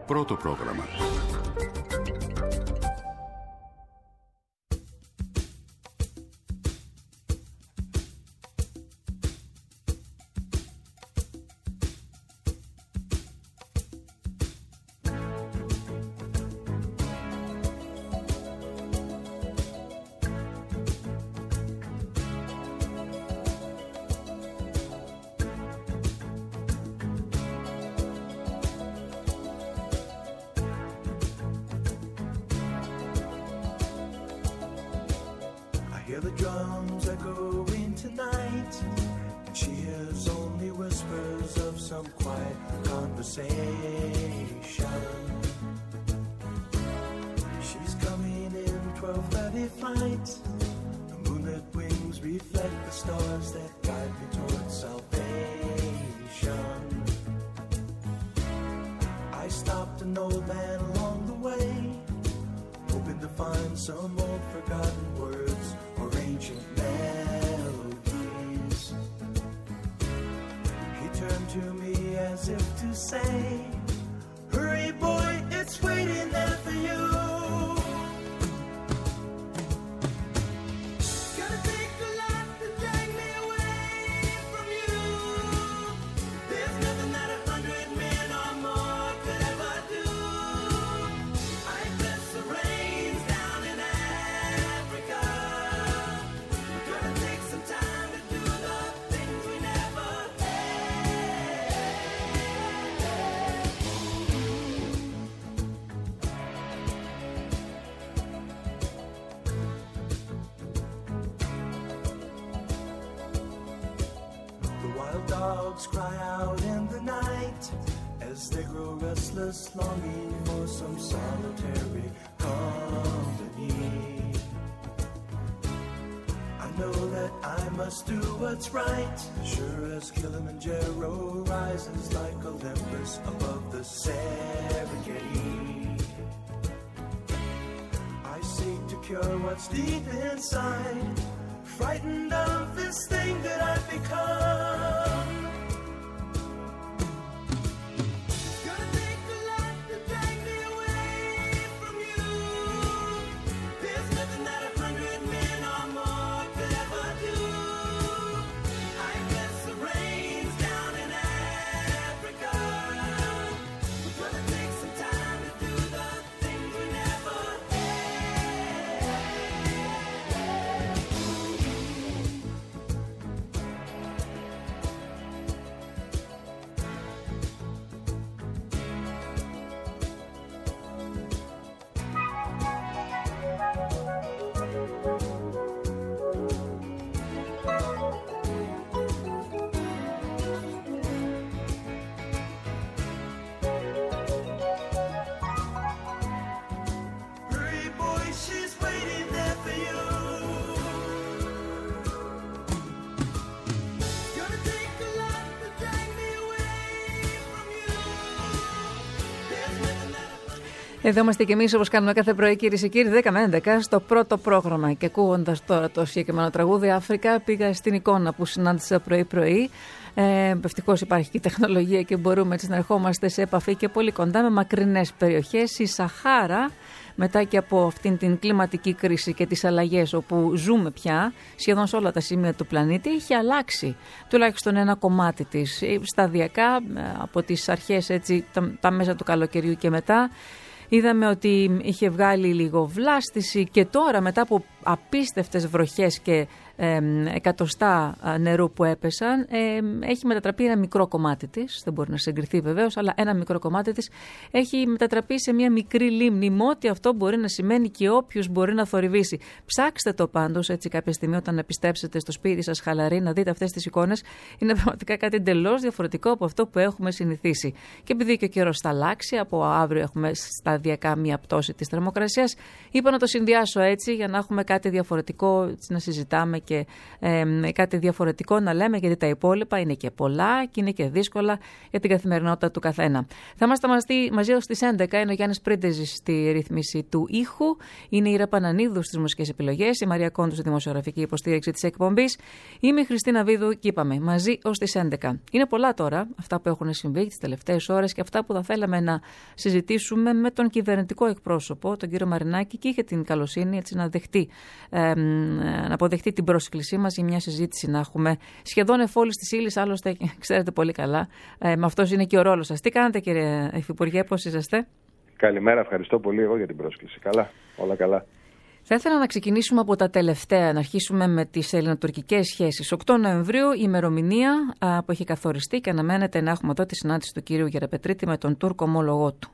πρώτο πρόγραμμα. Dogs cry out in the night as they grow restless, longing for some solitary company. I know that I must do what's right, sure as Kilimanjaro rises like Olympus above the Serengeti. I seek to cure what's deep inside, frightened of this thing that I've become. Εδώ είμαστε κι εμείς όπως κάνουμε κάθε πρωί, κυρίες και κύριοι, 10 με 11 στο πρώτο πρόγραμμα. Και ακούγοντας τώρα το συγκεκριμένο τραγούδι Αφρικά, πήγα στην εικόνα που συνάντησα πρωί-πρωί. Ευτυχώς υπάρχει και η τεχνολογία και μπορούμε έτσι να ερχόμαστε σε επαφή και πολύ κοντά με μακρινές περιοχές. Η Σαχάρα, μετά και από αυτήν την κλιματική κρίση και τις αλλαγές όπου ζούμε πια σχεδόν σε όλα τα σημεία του πλανήτη, είχε αλλάξει τουλάχιστον ένα κομμάτι της. Σταδιακά από τις αρχές έτσι, τα μέσα του καλοκαιριού και μετά. Είδαμε ότι είχε βγάλει λίγο βλάστηση και τώρα μετά από απίστευτες βροχές και εκατοστά νερού που έπεσαν, έχει μετατραπεί ένα μικρό κομμάτι της, δεν μπορεί να συγκριθεί βεβαίως, αλλά ένα μικρό κομμάτι της έχει μετατραπεί σε μια μικρή λίμνη, με ό,τι αυτό μπορεί να σημαίνει και όποιος μπορεί να θορυβήσει. Ψάξτε το πάντως έτσι κάποια στιγμή όταν επιστρέψετε στο σπίτι σας χαλαροί, να δείτε αυτές τις εικόνες. Είναι πραγματικά κάτι εντελώς διαφορετικό από αυτό που έχουμε συνηθίσει. Και επειδή και ο καιρός θα αλλάξει, από αύριο έχουμε σταδιακά μια πτώση της θερμοκρασίας, είπα να το συνδυάσω έτσι για να έχουμε κάτι διαφορετικό να συζητάμε και κάτι διαφορετικό να λέμε, γιατί τα υπόλοιπα είναι και πολλά και είναι και δύσκολα για την καθημερινότητα του καθένα. Θα είμαστε μαζί ως τις 11. Είναι ο Γιάννης Πρίντεζης στη ρύθμιση του ήχου. Είναι η Ήρα Πανανίδου στις μουσικές επιλογές, η Μαρία Κόντου στη δημοσιογραφική υποστήριξη της εκπομπής. Είμαι η Χριστίνα Βίδου και είπαμε μαζί ως τις 11. Είναι πολλά τώρα αυτά που έχουν συμβεί τις τελευταίες ώρες και αυτά που θα θέλαμε να συζητήσουμε με τον κυβερνητικό εκπρόσωπο, τον κύριο Μαρινάκη, και είχε την καλοσύνη έτσι να αποδεχτεί την πρόσκλησή μας για μια συζήτηση να έχουμε σχεδόν εφόλης της ύλης. Άλλωστε, ξέρετε πολύ καλά, με αυτός είναι και ο ρόλος σας. Τι κάνετε, κύριε Υφυπουργέ, πώς είσαστε? Καλημέρα, ευχαριστώ πολύ εγώ για την πρόσκληση. Καλά, όλα καλά. Θα ήθελα να ξεκινήσουμε από τα τελευταία, να αρχίσουμε με τις ελληνοτουρκικές σχέσεις. 8 Νοεμβρίου, η ημερομηνία που έχει καθοριστεί και αναμένεται να έχουμε εδώ τη συνάντηση του κύριου Γεραπετρίτη με τον Τούρκο ομόλογό του.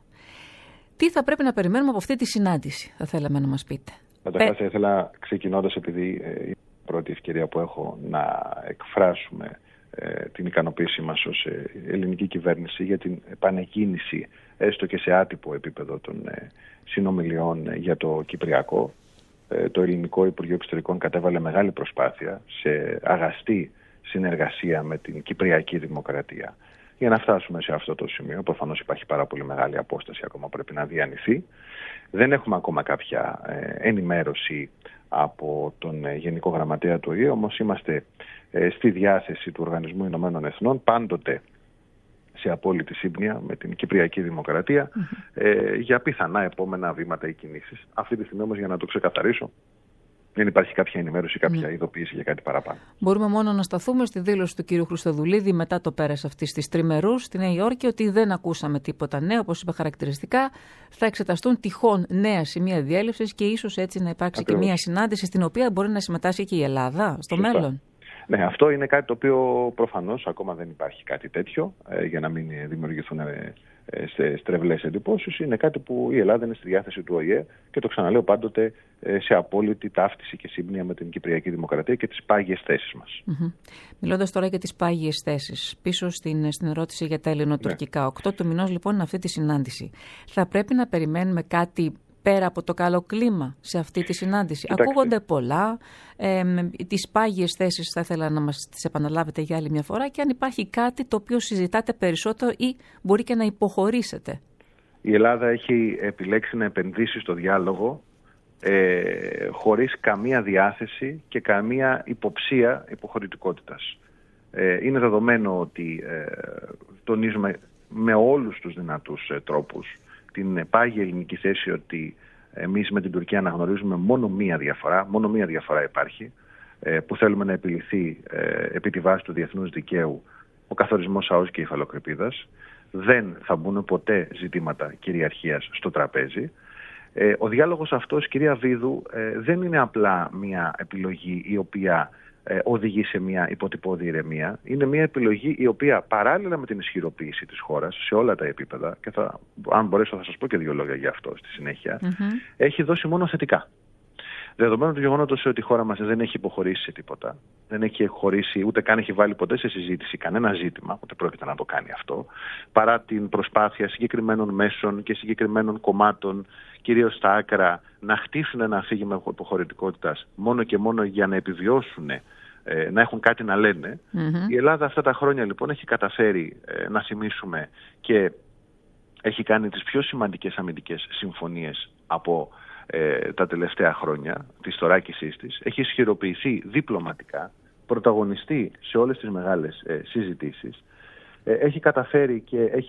Τι θα πρέπει να περιμένουμε από αυτή τη συνάντηση, θα θέλαμε να μας πείτε? Καταρχάς, θα ήθελα, ξεκινώντας, επειδή είναι η πρώτη ευκαιρία που έχω, να εκφράσουμε την ικανοποίησή μας ως ελληνική κυβέρνηση για την επανεκκίνηση, έστω και σε άτυπο επίπεδο, των συνομιλιών για το Κυπριακό. Το Ελληνικό Υπουργείο Εξωτερικών κατέβαλε μεγάλη προσπάθεια σε αγαστή συνεργασία με την Κυπριακή Δημοκρατία για να φτάσουμε σε αυτό το σημείο. Προφανώς υπάρχει πάρα πολύ μεγάλη απόσταση, ακόμα πρέπει να διανυθεί. Δεν έχουμε ακόμα κάποια ενημέρωση από τον Γενικό Γραμματέα του ΟΗΕ, όμως είμαστε στη διάθεση του Οργανισμού Ηνωμένων Εθνών, πάντοτε σε απόλυτη σύμπνοια με την Κυπριακή Δημοκρατία, για πιθανά επόμενα βήματα ή κινήσεις. Αυτή τη στιγμή όμως, για να το ξεκαθαρίσω, δεν υπάρχει κάποια ενημέρωση, κάποια ειδοποίηση για κάτι παραπάνω. Μπορούμε μόνο να σταθούμε στη δήλωση του κ. Χριστοδουλίδη μετά το πέρας αυτής της τριμερούς στη Νέα Υόρκη, ότι δεν ακούσαμε τίποτα νέο, όπως είπε χαρακτηριστικά. Θα εξεταστούν τυχόν νέα σημεία διέλευσης και ίσως έτσι να υπάρξει και μια συνάντηση στην οποία μπορεί να συμμετάσχει και η Ελλάδα στο μέλλον. Ναι, αυτό είναι κάτι το οποίο προφανώς ακόμα δεν υπάρχει κάτι τέτοιο, για να μην δημιουργηθούν στρεβλές εντυπώσεις. Είναι κάτι που η Ελλάδα είναι στη διάθεση του ΟΗΕ και το ξαναλέω πάντοτε σε απόλυτη ταύτιση και σύμπνοια με την Κυπριακή Δημοκρατία και τις πάγιες θέσεις μας. Μιλώντας τώρα για τις πάγιες θέσεις, πίσω στην ερώτηση για τα ελληνοτουρκικά. 8 του μηνός λοιπόν είναι αυτή τη συνάντηση. Θα πρέπει να περιμένουμε κάτι πέρα από το καλό κλίμα σε αυτή τη συνάντηση? Κοιτάξτε. Ακούγονται πολλά. Τις πάγιες θέσεις θα ήθελα να μας τις επαναλάβετε για άλλη μια φορά, και αν υπάρχει κάτι το οποίο συζητάτε περισσότερο ή μπορεί και να υποχωρήσετε. Η Ελλάδα έχει επιλέξει να επενδύσει στο διάλογο χωρίς καμία διάθεση και καμία υποψία υποχωρητικότητας. Είναι δεδομένο ότι τονίζουμε με όλους τους δυνατούς τρόπους την πάγια ελληνική θέση ότι εμείς με την Τουρκία αναγνωρίζουμε μόνο μία διαφορά υπάρχει, που θέλουμε να επιληθεί επί τη βάση του διεθνούς δικαίου, ο καθορισμός ΑΟΣ και υφαλοκρηπίδας. Δεν θα μπουν ποτέ ζητήματα κυριαρχίας στο τραπέζι. Ο διάλογος αυτός, κυρία Βίδου, δεν είναι απλά μία επιλογή η οποία οδηγεί σε μια υποτυπώδη ηρεμία. Είναι μια επιλογή η οποία, παράλληλα με την ισχυροποίηση της χώρας σε όλα τα επίπεδα, και αν μπορέσω θα σας πω και δύο λόγια για αυτό στη συνέχεια, έχει δώσει μόνο θετικά. Δεδομένου του γεγονότος ότι η χώρα μας δεν έχει υποχωρήσει σε τίποτα, δεν έχει χωρίσει, ούτε καν έχει βάλει ποτέ σε συζήτηση κανένα ζήτημα, ούτε πρόκειται να το κάνει αυτό, παρά την προσπάθεια συγκεκριμένων μέσων και συγκεκριμένων κομμάτων, κυρίως στα άκρα, να χτίσουν ένα αφήγημα υποχωρητικότητας μόνο και μόνο για να επιβιώσουν, να έχουν κάτι να λένε. Η Ελλάδα αυτά τα χρόνια λοιπόν έχει καταφέρει να σημείσουμε και έχει κάνει τις πιο σημαντικές αμυντικές συμφωνίες από τα τελευταία χρόνια της θωράκισής της, έχει ισχυροποιηθεί διπλωματικά, πρωταγωνιστεί σε όλες τις μεγάλες συζητήσεις, έχει καταφέρει και έχει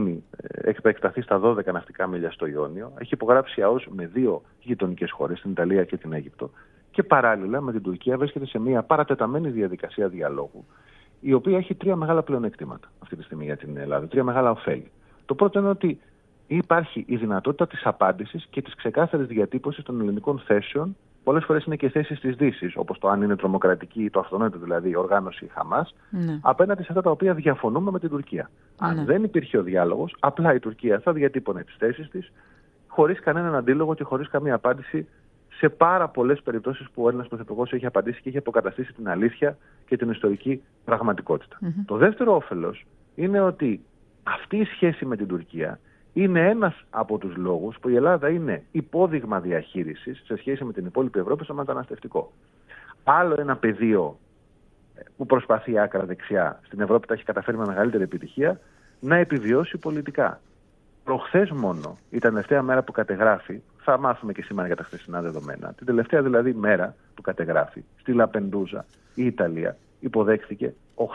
επεκταθεί στα 12 ναυτικά μίλια στο Ιόνιο, έχει υπογράψει ΑΟΣ με 2 γειτονικές χώρες, την Ιταλία και την Αίγυπτο, και παράλληλα με την Τουρκία βρίσκεται σε μια παρατεταμένη διαδικασία διαλόγου, η οποία έχει 3 μεγάλα πλεονεκτήματα αυτή τη στιγμή για την Ελλάδα, 3 μεγάλα ωφέλη. Το πρώτο είναι ότι υπάρχει η δυνατότητα της απάντησης και της ξεκάθαρης διατύπωσης των ελληνικών θέσεων. Πολλές φορές είναι και θέσεις της Δύσης, όπως το αν είναι τρομοκρατική ή το αυτονόητο δηλαδή οργάνωση Χαμάς, απέναντι σε αυτά τα οποία διαφωνούμε με την Τουρκία. Αν δεν υπήρχε ο διάλογος, απλά η Τουρκία θα διατύπωνε τις θέσεις της, χωρίς κανέναν αντίλογο και χωρίς καμία απάντηση, σε πάρα πολλές περιπτώσεις που ο Έλληνας Πρωθυπουργός έχει απαντήσει και έχει αποκαταστήσει την αλήθεια και την ιστορική πραγματικότητα. Το δεύτερο όφελος είναι ότι αυτή η σχέση με την Τουρκία είναι ένας από τους λόγους που η Ελλάδα είναι υπόδειγμα διαχείρισης σε σχέση με την υπόλοιπη Ευρώπη στο μεταναστευτικό. άλλο ένα πεδίο που προσπαθεί άκρα δεξιά στην Ευρώπη, τα έχει καταφέρει με μεγαλύτερη επιτυχία, να επιβιώσει πολιτικά. Προχθές μόνο, η τελευταία μέρα που κατεγράφει, θα μάθουμε και σήμερα για τα χθεσινά δεδομένα, την τελευταία δηλαδή μέρα που κατεγράφει, στη Λαπεντούζα η Ιταλία υποδέχθηκε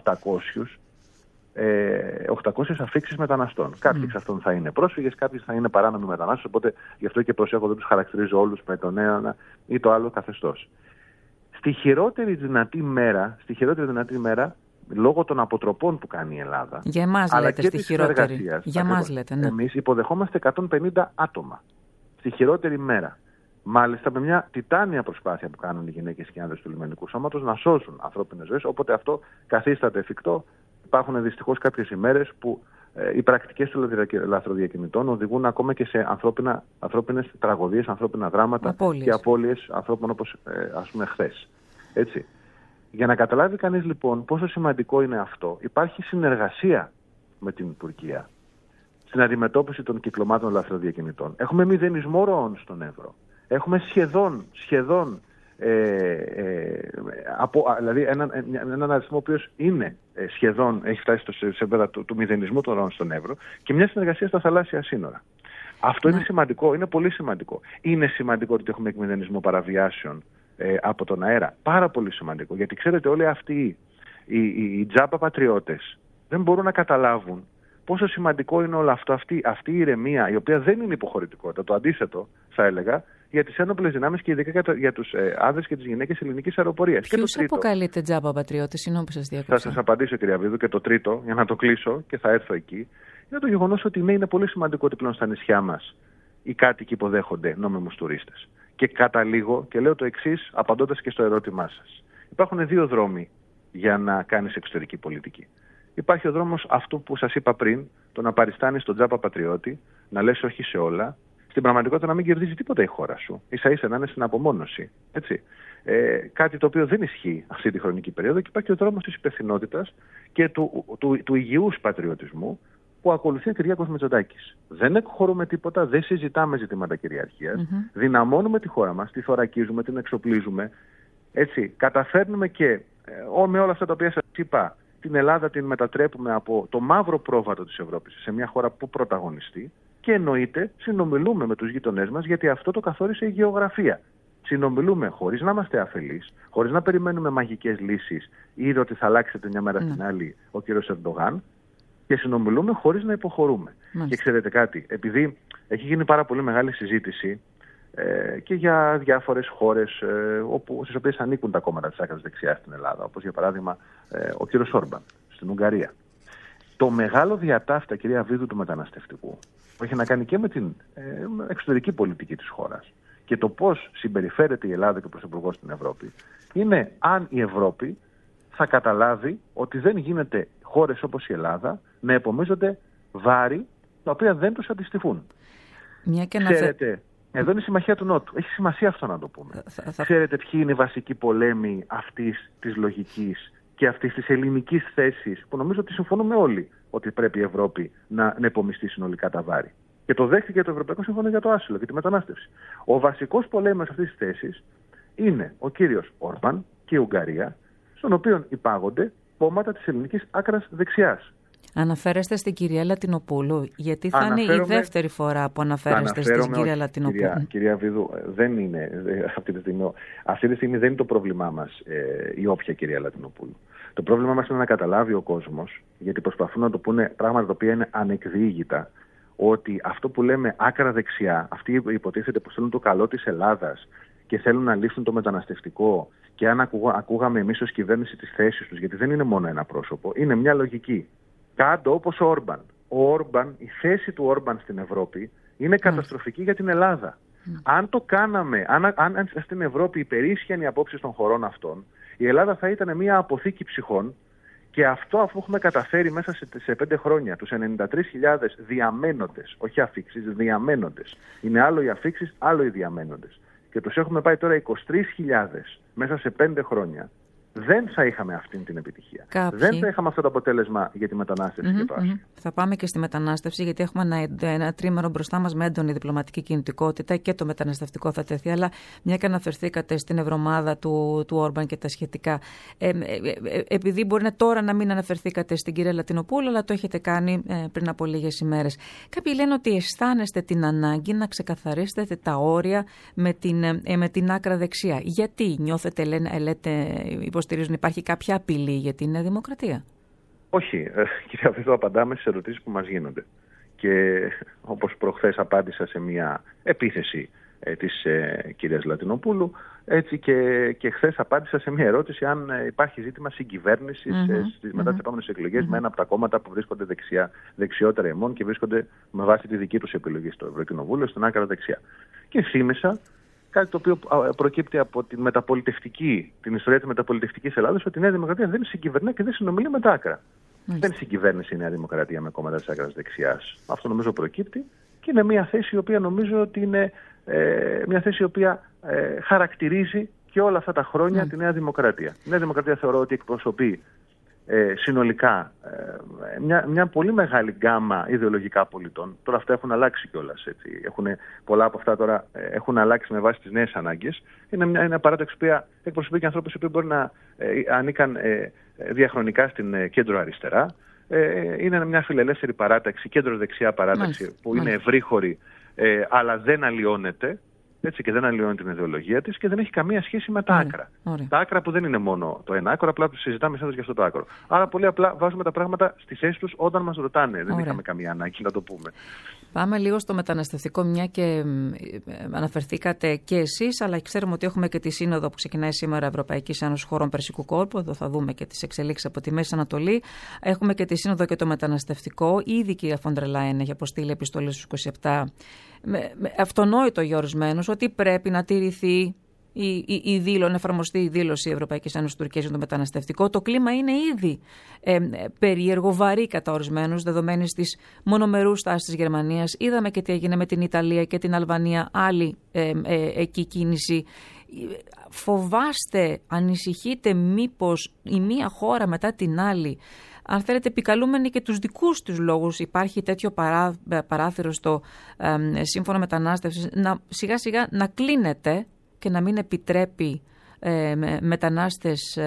800 αφήξεις μεταναστών. Κάποιοι εξ αυτών θα είναι πρόσφυγες, κάποιοι θα είναι παράνομοι μετανάστες, οπότε γι' αυτό και προσέχω, δεν τους χαρακτηρίζω όλους με το ένα ή το άλλο καθεστώς. Στη χειρότερη δυνατή μέρα, λόγω των αποτροπών που κάνει η Ελλάδα, για εμάς αλλά λέτε και στη της χειρότερη. συνεργασίας, Για εμάς λέτε, ναι. εμείς υποδεχόμαστε 150 άτομα στη χειρότερη μέρα. Μάλιστα με μια τιτάνια προσπάθεια που κάνουν οι γυναίκες και οι άνδρες του λιμενικού σώματος να σώσουν ανθρώπινες ζωές, όποτε αυτό καθίσταται εφικτό. Υπάρχουν δυστυχώς κάποιες ημέρες που οι πρακτικές των λαθροδιακινητών οδηγούν ακόμα και σε ανθρώπινες τραγωδίες, ανθρώπινα δράματα και απώλειες ανθρώπων, όπως ας πούμε χθες. Έτσι. Για να καταλάβει κανείς λοιπόν πόσο σημαντικό είναι αυτό, υπάρχει συνεργασία με την Τουρκία στην αντιμετώπιση των κυκλωμάτων λαθροδιακινητών. Έχουμε μηδενισμό ροών στον Εύρο. Έχουμε σχεδόν δηλαδή έναν αριθμό ο οποίος είναι σχεδόν, έχει φτάσει σε επίπεδα του μηδενισμού των ροών στον Εύρο και μια συνεργασία στα θαλάσσια σύνορα. Αυτό είναι σημαντικό, είναι πολύ σημαντικό. Είναι σημαντικό ότι έχουμε εκμηδενισμό παραβιάσεων από τον αέρα. Πάρα πολύ σημαντικό. Γιατί ξέρετε, όλοι αυτοί οι τζάμπα πατριώτες δεν μπορούν να καταλάβουν πόσο σημαντικό είναι όλο αυτό, αυτή η ηρεμία, η οποία δεν είναι υποχωρητικότητα, το αντίθετο θα έλεγα, για τις ένοπλες δυνάμεις και ειδικά για τους άνδρες και τις γυναίκες ελληνικής αεροπορίας. Ποιους αποκαλείτε τζάμπα πατριώτες, συγγνώμη που σας διακόψα. Θα σας απαντήσω, κυρία Βίδου, και το τρίτο, για να το κλείσω και θα έρθω εκεί. Είναι το γεγονός ότι ναι, είναι πολύ σημαντικό ότι πλέον στα νησιά μας οι κάτοικοι υποδέχονται νόμιμους τουρίστες. Και καταλήγω και λέω το εξής, απαντώντας και στο ερώτημά σας. Υπάρχουν δύο δρόμοι για να κάνεις εξωτερική πολιτική. Υπάρχει ο δρόμος αυτού που σας είπα πριν, το να παριστάνεις τον τζάμπα πατριώτη, να λες όχι σε όλα, στην πραγματικότητα να μην κερδίζει τίποτα η χώρα σου. Ίσα-ίσα να είναι στην απομόνωση. Έτσι. Κάτι το οποίο δεν ισχύει αυτή τη χρονική περίοδο, και υπάρχει ο δρόμος της υπευθυνότητας και του υγιούς πατριωτισμού που ακολουθεί ο Κυριάκος Μητσοτάκης. Δεν εκχωρούμε τίποτα, δεν συζητάμε ζητήματα κυριαρχίας, δυναμώνουμε τη χώρα μας, τη θωρακίζουμε, την εξοπλίζουμε. Έτσι. Καταφέρνουμε και με όλα αυτά τα οποία σας είπα, την Ελλάδα την μετατρέπουμε από το μαύρο πρόβατο της Ευρώπης σε μια χώρα που πρωταγωνιστεί και εννοείται συνομιλούμε με τους γείτονές μας, γιατί αυτό το καθόρισε η γεωγραφία. Συνομιλούμε χωρίς να είμαστε αφελείς, χωρίς να περιμένουμε μαγικές λύσεις ή ότι θα αλλάξετε μια μέρα στην άλλη ο κύριος Ερντογάν, και συνομιλούμε χωρίς να υποχωρούμε. Και ξέρετε κάτι, επειδή έχει γίνει πάρα πολύ μεγάλη συζήτηση και για διάφορες χώρες στις οποίες ανήκουν τα κόμματα της άκρας δεξιάς στην Ελλάδα, όπως για παράδειγμα ο κύριος Όρμπαν στην Ουγγαρία. Το μεγάλο διατάφτα, κυρία Βίδου, του μεταναστευτικού, που έχει να κάνει και με την εξωτερική πολιτική της χώρας και το πώς συμπεριφέρεται η Ελλάδα και ο Πρωθυπουργός στην Ευρώπη, είναι αν η Ευρώπη θα καταλάβει ότι δεν γίνεται χώρες όπως η Ελλάδα να επομίζονται βάρη τα οποία δεν τους αντιστοιχούν. Ξέρετε, εδώ είναι η Συμμαχία του Νότου. Έχει σημασία αυτό να το πούμε. Ξέρετε ποιοι είναι οι βασικοί πολέμοι αυτής της λογικής και αυτής της ελληνικής θέσης, που νομίζω ότι συμφωνούμε όλοι ότι πρέπει η Ευρώπη να επομιστεί συνολικά τα βάρη. Και το δέχτηκε το Ευρωπαϊκό Σύμφωνο για το Άσυλο και τη μετανάστευση. Ο βασικός πολέμος αυτής της θέσης είναι ο κύριος Όρμπαν και η Ουγγαρία, στον οποίο υπάγονται κόμματα της ελληνικής άκρας δεξιάς. Αναφέρεστε στην κυρία Λατινοπούλου, γιατί θα είναι η δεύτερη φορά που αναφέρεστε στην κυρία Λατινοπούλου. Κυρία Βίδου, δεν είναι αυτή τη στιγμή δεν είναι το πρόβλημά μας η όποια κυρία Λατινοπούλου. Το πρόβλημά μας είναι να καταλάβει ο κόσμος, γιατί προσπαθούν να το πούνε πράγματα τα οποία είναι ανεκδιήγητα, ότι αυτό που λέμε άκρα δεξιά, αυτοί υποτίθεται που θέλουν το καλό της Ελλάδας και θέλουν να λύσουν το μεταναστευτικό, και αν ακούγαμε εμείς ως κυβέρνηση τις θέσεις τους, γιατί δεν είναι μόνο ένα πρόσωπο, είναι μια λογική. Κάτω όπως ο Όρμπαν. Ο Όρμπαν, η θέση του Όρμπαν στην Ευρώπη είναι καταστροφική για την Ελλάδα. Αν το κάναμε, αν στην Ευρώπη υπερίσχυαν οι απόψεις των χωρών αυτών, η Ελλάδα θα ήταν μια αποθήκη ψυχών, και αυτό αφού έχουμε καταφέρει μέσα σε 5 χρόνια τους 93.000 διαμένοντες, όχι αφήξεις, διαμένοντες. Είναι άλλο οι αφήξεις, άλλο οι διαμένοντες. Και τους έχουμε πάει τώρα 23.000 μέσα σε 5 χρόνια. δεν θα είχαμε αυτή την επιτυχία. Δεν θα είχαμε αυτό το αποτέλεσμα για τη μετανάστευση και το άσυλο. Θα πάμε και στη μετανάστευση, γιατί έχουμε ένα τρίμηνο μπροστά μας με έντονη διπλωματική κινητικότητα και το μεταναστευτικό θα τεθεί. Αλλά μια και αναφερθήκατε στην ευρωομάδα του Όρμπαν και τα σχετικά. Επειδή μπορεί τώρα να μην αναφερθήκατε στην κυρία Λατινοπούλου, αλλά το έχετε κάνει πριν από λίγες ημέρες. Κάποιοι λένε ότι αισθάνεστε την ανάγκη να ξεκαθαρίσετε τα όρια με την άκρα δεξιά. Γιατί νιώθετε, υποστηρίζουν, υπάρχει κάποια απειλή για την Νέα Δημοκρατία? Όχι, κύριε Βίδο, απαντάμε στις ερωτήσεις που μας γίνονται. Και όπως προχθές απάντησα σε μια επίθεση της κυρίας Λατινοπούλου, έτσι και χθες απάντησα σε μια ερώτηση αν υπάρχει ζήτημα συγκυβέρνησης μετά τις επόμενες εκλογές με ένα από τα κόμματα που βρίσκονται δεξιότερα εμών και βρίσκονται με βάση τη δική τους επιλογή στο Ευρωκοινοβούλιο στην άκρα δεξιά. Και θύμισα κάτι το οποίο προκύπτει από την ιστορία της μεταπολιτευτικής Ελλάδας, ότι η Νέα Δημοκρατία δεν συγκυβερνά και δεν συνομιλεί με τα άκρα. Δεν συγκυβέρνησε η Νέα Δημοκρατία με κόμματα της άκρας δεξιάς. Αυτό νομίζω προκύπτει και είναι μια θέση η οποία νομίζω ότι είναι μια θέση η οποία χαρακτηρίζει και όλα αυτά τα χρόνια τη Νέα Δημοκρατία. Η Νέα Δημοκρατία θεωρώ ότι εκπροσωπεί συνολικά μια πολύ μεγάλη γκάμα ιδεολογικά πολιτών. Τώρα αυτά έχουν αλλάξει κιόλας. Πολλά από αυτά τώρα έχουν αλλάξει με βάση τις νέες ανάγκες. Είναι μια παράταξη που εκπροσωπεί και ανθρώπους που μπορεί να ανήκαν διαχρονικά στην κέντρο αριστερά. Είναι μια φιλελεύθερη παράταξη, κέντρο-δεξιά παράταξη που είναι ευρύχωρη, αλλά δεν αλλοιώνεται. Έτσι, και δεν αλλοιώνει την ιδεολογία της και δεν έχει καμία σχέση με τα άκρα. Τα άκρα που δεν είναι μόνο το ένα άκρο, απλά συζητάμε συνήθως για αυτό το άκρο. Άρα πολύ απλά βάζουμε τα πράγματα στη θέση τους όταν μας ρωτάνε. Δεν είχαμε καμία ανάγκη να το πούμε. Πάμε λίγο στο μεταναστευτικό, μια και αναφερθήκατε και εσείς, αλλά ξέρουμε ότι έχουμε και τη σύνοδο που ξεκινάει σήμερα Ευρωπαϊκής Ένωσης Χωρών Περσικού Κόρπου. Εδώ θα δούμε και τις εξελίξεις από τη Μέση Ανατολή. Έχουμε και τη σύνοδο και το μεταναστευτικό. Ήδη η κυρία Φόντερ Λάιεν έχει αποστείλει επιστολή στους 27. Αυτονόητο για ορισμένους ότι πρέπει να τηρηθεί να εφαρμοστεί η δήλωση Ευρωπαϊκής Ένωσης Τουρκίας για το μεταναστευτικό. Το κλίμα είναι ήδη περίεργο, βαρύ κατά ορισμένους, δεδομένης της μονομερούς τάσης της Γερμανίας. Είδαμε και τι έγινε με την Ιταλία και την Αλβανία, άλλη εκεί κίνηση. Φοβάστε, ανησυχείτε μήπως η μία χώρα μετά την άλλη, αν θέλετε, επικαλούμενοι και τους δικούς τους λόγους, υπάρχει τέτοιο παράθυρο στο σύμφωνο μετανάστευσης, σιγά σιγά να κλείνεται και να μην επιτρέπει μετανάστες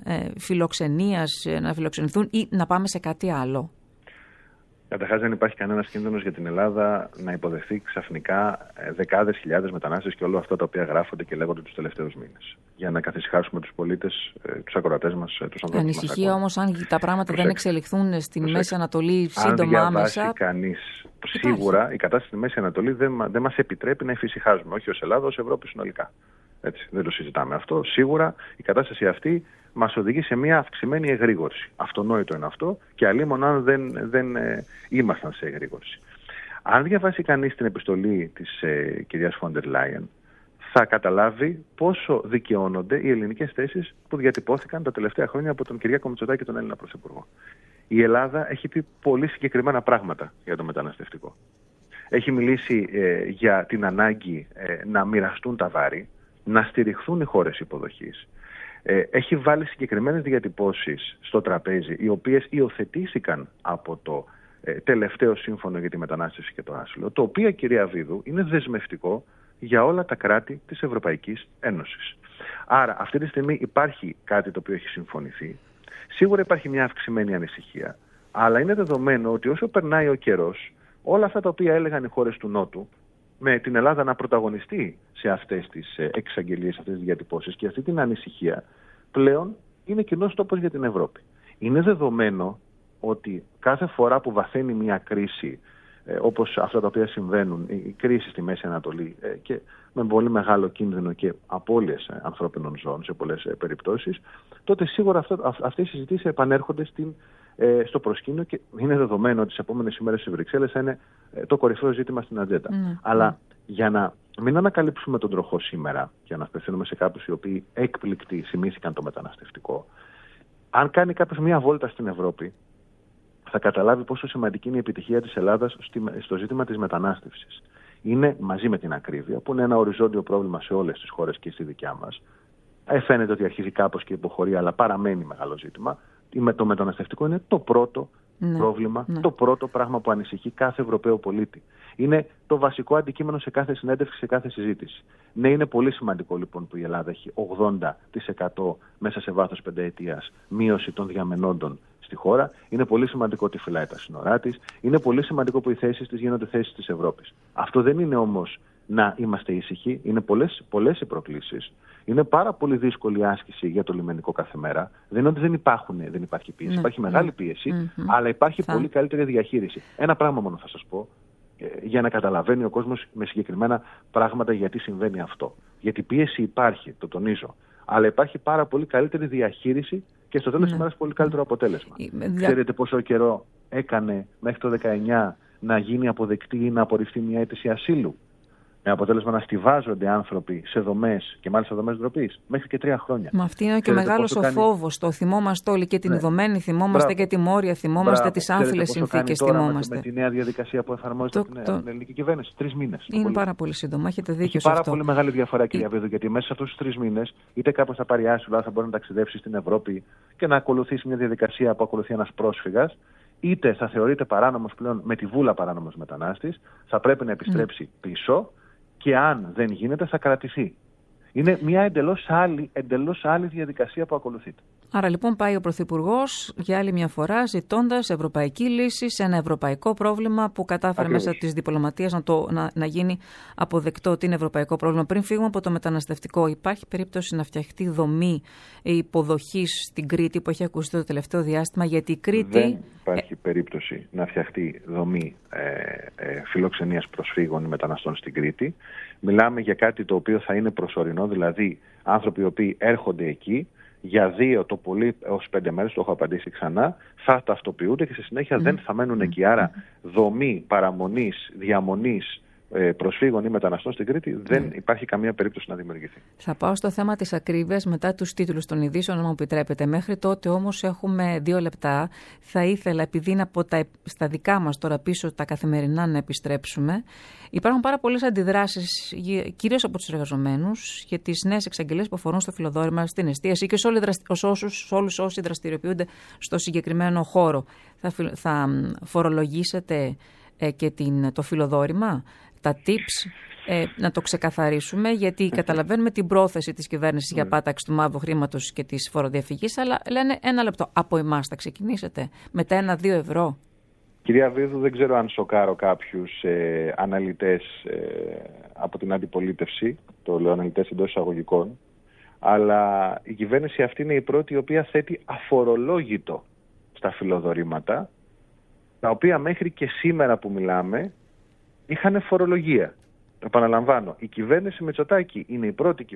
φιλοξενίας να φιλοξενηθούν ή να πάμε σε κάτι άλλο? Καταρχάς, δεν υπάρχει κανένας κίνδυνος για την Ελλάδα να υποδεχθεί ξαφνικά δεκάδες χιλιάδες μετανάστες και όλα αυτά τα οποία γράφονται και λέγονται τους τελευταίους μήνες. Για να καθησυχάσουμε τους πολίτες, τους ακροατές μας, τους ανθρώπους μας. Ανησυχία όμως, αν τα πράγματα δεν εξελιχθούν στη Μέση Ανατολή σύντομα, άμεσα. Αν διαβάσει κανείς, σίγουρα η κατάσταση στη Μέση Ανατολή δεν μας επιτρέπει να εφησυχάζουμε, όχι ως Ελλάδα, ως Ευρώπη συνολικά. Έτσι, δεν το συζητάμε αυτό. Σίγουρα η κατάσταση αυτή μας οδηγεί σε μια αυξημένη εγρήγορση. Αυτονόητο είναι αυτό και αλλήμον αν δεν ήμασταν σε εγρήγορση. Αν διαβάσει κανείς την επιστολή της κυρίας Φόντερ Λάιεν, θα καταλάβει πόσο δικαιώνονται οι ελληνικές θέσεις που διατυπώθηκαν τα τελευταία χρόνια από τον Κυριάκο Μητσοτάκη και τον Έλληνα Πρωθυπουργό. Η Ελλάδα έχει πει πολύ συγκεκριμένα πράγματα για το μεταναστευτικό. Έχει μιλήσει για την ανάγκη να μοιραστούν τα βάρη, να στηριχθούν οι χώρες υποδοχής. Έχει βάλει συγκεκριμένες διατυπώσεις στο τραπέζι, οι οποίες υιοθετήθηκαν από το τελευταίο σύμφωνο για τη μετανάστευση και το άσυλο, το οποίο, κυρία Βίδου, είναι δεσμευτικό για όλα τα κράτη της Ευρωπαϊκής Ένωσης. Άρα, αυτή τη στιγμή υπάρχει κάτι το οποίο έχει συμφωνηθεί. Σίγουρα υπάρχει μια αυξημένη ανησυχία, αλλά είναι δεδομένο ότι όσο περνάει ο καιρός, όλα αυτά τα οποία έλεγαν οι χώρες του Νότου, με την Ελλάδα να πρωταγωνιστεί σε αυτές τις εξαγγελίες, αυτές τις διατυπώσεις και αυτή την ανησυχία, πλέον είναι κοινός τόπος για την Ευρώπη. Είναι δεδομένο ότι κάθε φορά που βαθαίνει μια κρίση, όπως αυτά τα οποία συμβαίνουν, η κρίση στη Μέση Ανατολή και με πολύ μεγάλο κίνδυνο και απώλειες ανθρώπινων ζώων σε πολλές περιπτώσεις, τότε σίγουρα αυτές οι συζητήσεις επανέρχονται στο προσκήνιο και είναι δεδομένο ότι τις επόμενες ημέρες στις Βρυξέλλες θα είναι το κορυφαίο ζήτημα στην ατζέντα. Αλλά για να μην ανακαλύψουμε τον τροχό σήμερα και να απευθύνουμε σε κάποιους οι οποίοι έκπληκτοι σημείθηκαν το μεταναστευτικό, αν κάνει κάποιος μια βόλτα στην Ευρώπη, θα καταλάβει πόσο σημαντική είναι η επιτυχία της Ελλάδας στο ζήτημα της μετανάστευσης. Είναι μαζί με την ακρίβεια, που είναι ένα οριζόντιο πρόβλημα σε όλες τις χώρες και στη δικιά μας, Φαίνεται ότι αρχίζει κάπως και υποχωρεί, αλλά παραμένει μεγάλο ζήτημα. Το μεταναστευτικό είναι το πρώτο πρόβλημα, το πρώτο πράγμα που ανησυχεί κάθε Ευρωπαίο πολίτη. Είναι το βασικό αντικείμενο σε κάθε συνέντευξη, σε κάθε συζήτηση. Ναι, είναι πολύ σημαντικό λοιπόν που η Ελλάδα έχει 80% μέσα σε βάθος πενταετίας μείωση των διαμενόντων στη χώρα. Είναι πολύ σημαντικό ότι φυλάει τα σύνορά της. Είναι πολύ σημαντικό που οι θέσεις της γίνονται θέσεις της Ευρώπης. Αυτό δεν είναι όμως να είμαστε ήσυχοι. Είναι πολλές οι προκλήσεις. Είναι πάρα πολύ δύσκολη η άσκηση για το λιμενικό κάθε μέρα. Δεν είναι ότι δεν υπάρχει πίεση. Υπάρχει μεγάλη πίεση, αλλά υπάρχει πολύ καλύτερη διαχείριση. Ένα πράγμα μόνο θα σας πω, για να καταλαβαίνει ο κόσμος με συγκεκριμένα πράγματα γιατί συμβαίνει αυτό. Γιατί πίεση υπάρχει, το τονίζω, αλλά υπάρχει πάρα πολύ καλύτερη διαχείριση και στο τέλος της ημέρας πολύ καλύτερο αποτέλεσμα. Ξέρετε πόσο καιρό έκανε μέχρι το 19 να γίνει αποδεκτή ή να απορριφθεί μια αίτηση ασύλου? Με αποτέλεσμα να στιβάζονται άνθρωποι σε δομές και μάλιστα δομές ντροπής μέχρι και 3 χρόνια. Μα αυτή είναι και μεγάλος ο φόβος. Το θυμόμαστε όλοι και την ειδωμένη, θυμόμαστε και τη Μόρια, θυμόμαστε τις άμφιλες συνθήκες, θυμόμαστε. Με τη νέα διαδικασία που εφαρμόζεται από την ελληνική κυβέρνηση, 3 μήνες. Είναι πάρα πολύ σύντομα, έχετε δίκιο σε αυτό. Πάρα πολύ μεγάλη διαφορά, κυρία Βίδου, γιατί μέσα σε αυτούς τους 3 μήνες είτε κάποιος θα πάρει άσυλο, θα μπορεί να ταξιδεύσει στην Ευρώπη και να ακολουθήσει μια διαδικασία που ακολουθεί ένας πρόσφυγας, είτε θα θεωρείται παράνομος πλέον με τη βούλα παράνομος μετανάστης, θα πρέπει να επιστρέψει πίσω. Και αν δεν γίνεται θα κρατηθεί. Είναι μια εντελώς άλλη διαδικασία που ακολουθείται. Άρα λοιπόν πάει ο Πρωθυπουργός για άλλη μια φορά ζητώντας ευρωπαϊκή λύση σε ένα ευρωπαϊκό πρόβλημα που κατάφερε μέσα της διπλωματίας να γίνει αποδεκτό ότι είναι ευρωπαϊκό πρόβλημα. Πριν φύγουμε από το μεταναστευτικό, υπάρχει περίπτωση να φτιαχτεί δομή υποδοχής στην Κρήτη που έχει ακουστεί το τελευταίο διάστημα? Γιατί η Κρήτη... Δεν υπάρχει περίπτωση να φτιαχτεί δομή φιλοξενίας προσφύγων ή μεταναστών στην Κρήτη. Μιλάμε για κάτι το οποίο θα είναι προσωρινό, δηλαδή άνθρωποι οι οποίοι έρχονται εκεί για 2 το πολύ έως 5 μέρες, το έχω απαντήσει ξανά, θα ταυτοποιούνται και στη συνέχεια δεν θα μένουν εκεί. Άρα δομή παραμονής, διαμονής προσφύγων ή μεταναστών στην Κρήτη δεν υπάρχει καμία περίπτωση να δημιουργηθεί. Θα πάω στο θέμα της ακρίβειας μετά τους τίτλους των ειδήσεων, αν μου επιτρέπετε. Μέχρι τότε όμως έχουμε 2 λεπτά. Θα ήθελα, επειδή είναι στα δικά μας τώρα πίσω τα καθημερινά, να επιστρέψουμε. Υπάρχουν πάρα πολλές αντιδράσεις, κυρίως από τους εργαζομένους, για τις νέες εξαγγελίες που αφορούν στο φιλοδόρημα, στην εστίαση και σε όλους όσοι δραστηριοποιούνται στο συγκεκριμένο χώρο. Θα φορολογήσετε και το φιλοδόρημα, τα tips, να το ξεκαθαρίσουμε, γιατί καταλαβαίνουμε την πρόθεση της κυβέρνησης για πάταξη του μαύρου χρήματος και της φοροδιαφυγής, αλλά λένε 1 λεπτό. Από εμάς θα ξεκινήσετε με τα 1-2 ευρώ? Κυρία Βίδου, δεν ξέρω αν σοκάρω κάποιους αναλυτές από την αντιπολίτευση, το λέω αναλυτές εντός εισαγωγικών, αλλά η κυβέρνηση αυτή είναι η πρώτη η οποία θέτει αφορολόγητο στα φιλοδορήματα, τα οποία μέχρι και σήμερα που μιλάμε είχαν φορολογία. Επαναλαμβάνω, η κυβέρνηση Μητσοτάκη είναι η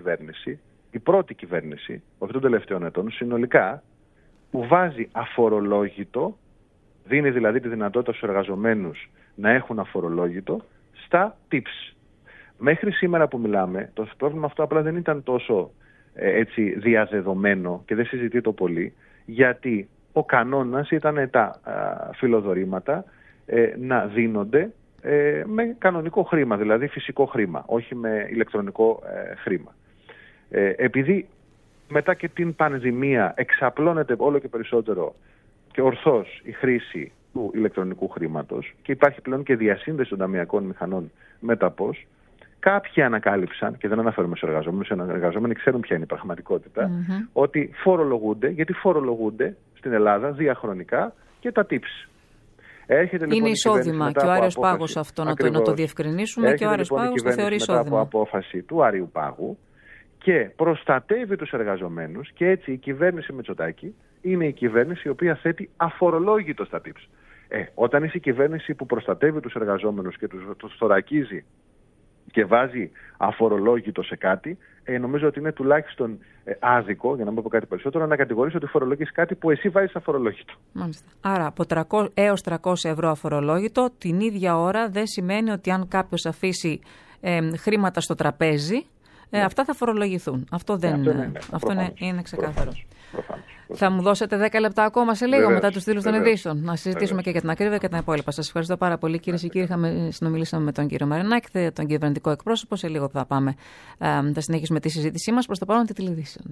πρώτη κυβέρνηση, όχι των τελευταίων ετών, συνολικά, που βάζει αφορολόγητο, δίνει δηλαδή τη δυνατότητα στους εργαζομένους να έχουν αφορολόγητο στα tips. Μέχρι σήμερα που μιλάμε, το πρόβλημα αυτό απλά δεν ήταν τόσο έτσι διαδεδομένο και δεν συζητείται πολύ, γιατί ο κανόνας ήταν τα φιλοδορήματα να δίνονται με κανονικό χρήμα, δηλαδή φυσικό χρήμα, όχι με ηλεκτρονικό χρήμα. Επειδή μετά και την πανδημία εξαπλώνεται όλο και περισσότερο και ορθώς η χρήση του ηλεκτρονικού χρήματος και υπάρχει πλέον και διασύνδεση των ταμειακών μηχανών με τα ΠΟΣ, κάποιοι ανακάλυψαν, και δεν αναφέρομαι στους εργαζόμενους, οι εργαζόμενοι ξέρουν ποια είναι η πραγματικότητα, ότι γιατί φορολογούνται στην Ελλάδα διαχρονικά και τα tips. Λοιπόν, είναι εισόδημα και ο Άριος Πάγος αυτό, να το διευκρινίσουμε, και ο Άριος Πάγος το θεωρεί εισόδημα. Μετά από απόφαση του Άριου Πάγου και προστατεύει τους εργαζομένους, και έτσι η κυβέρνηση Μητσοτάκη είναι η κυβέρνηση η οποία θέτει αφορολόγητο στα tips. Όταν είσαι η κυβέρνηση που προστατεύει τους εργαζόμενους και τους θωρακίζει και βάζει αφορολόγητο σε κάτι, νομίζω ότι είναι τουλάχιστον άδικο, για να μην πω κάτι περισσότερο, να κατηγορείς ότι φορολογείς κάτι που εσύ βάζεις αφορολόγητο. Μάλιστα. Άρα από 300 έως 300 ευρώ αφορολόγητο, την ίδια ώρα δεν σημαίνει ότι αν κάποιος αφήσει χρήματα στο τραπέζι, αυτά θα φορολογηθούν. Αυτό είναι ξεκάθαρο. Προφανώς. Θα μου δώσετε 10 λεπτά ακόμα σε λίγο, μετά τους τίτλους των ειδήσεων. Να συζητήσουμε και για την ακρίβεια και τα υπόλοιπα. Σας ευχαριστώ πάρα πολύ, κυρίες και κύριοι. Συνομιλήσαμε με τον κύριο Μαρινάκη, τον κυβερνητικό εκπρόσωπο. Σε λίγο θα συνεχίσουμε τη συζήτησή μας. Προς το παρόν, τίτλοι ειδήσεων.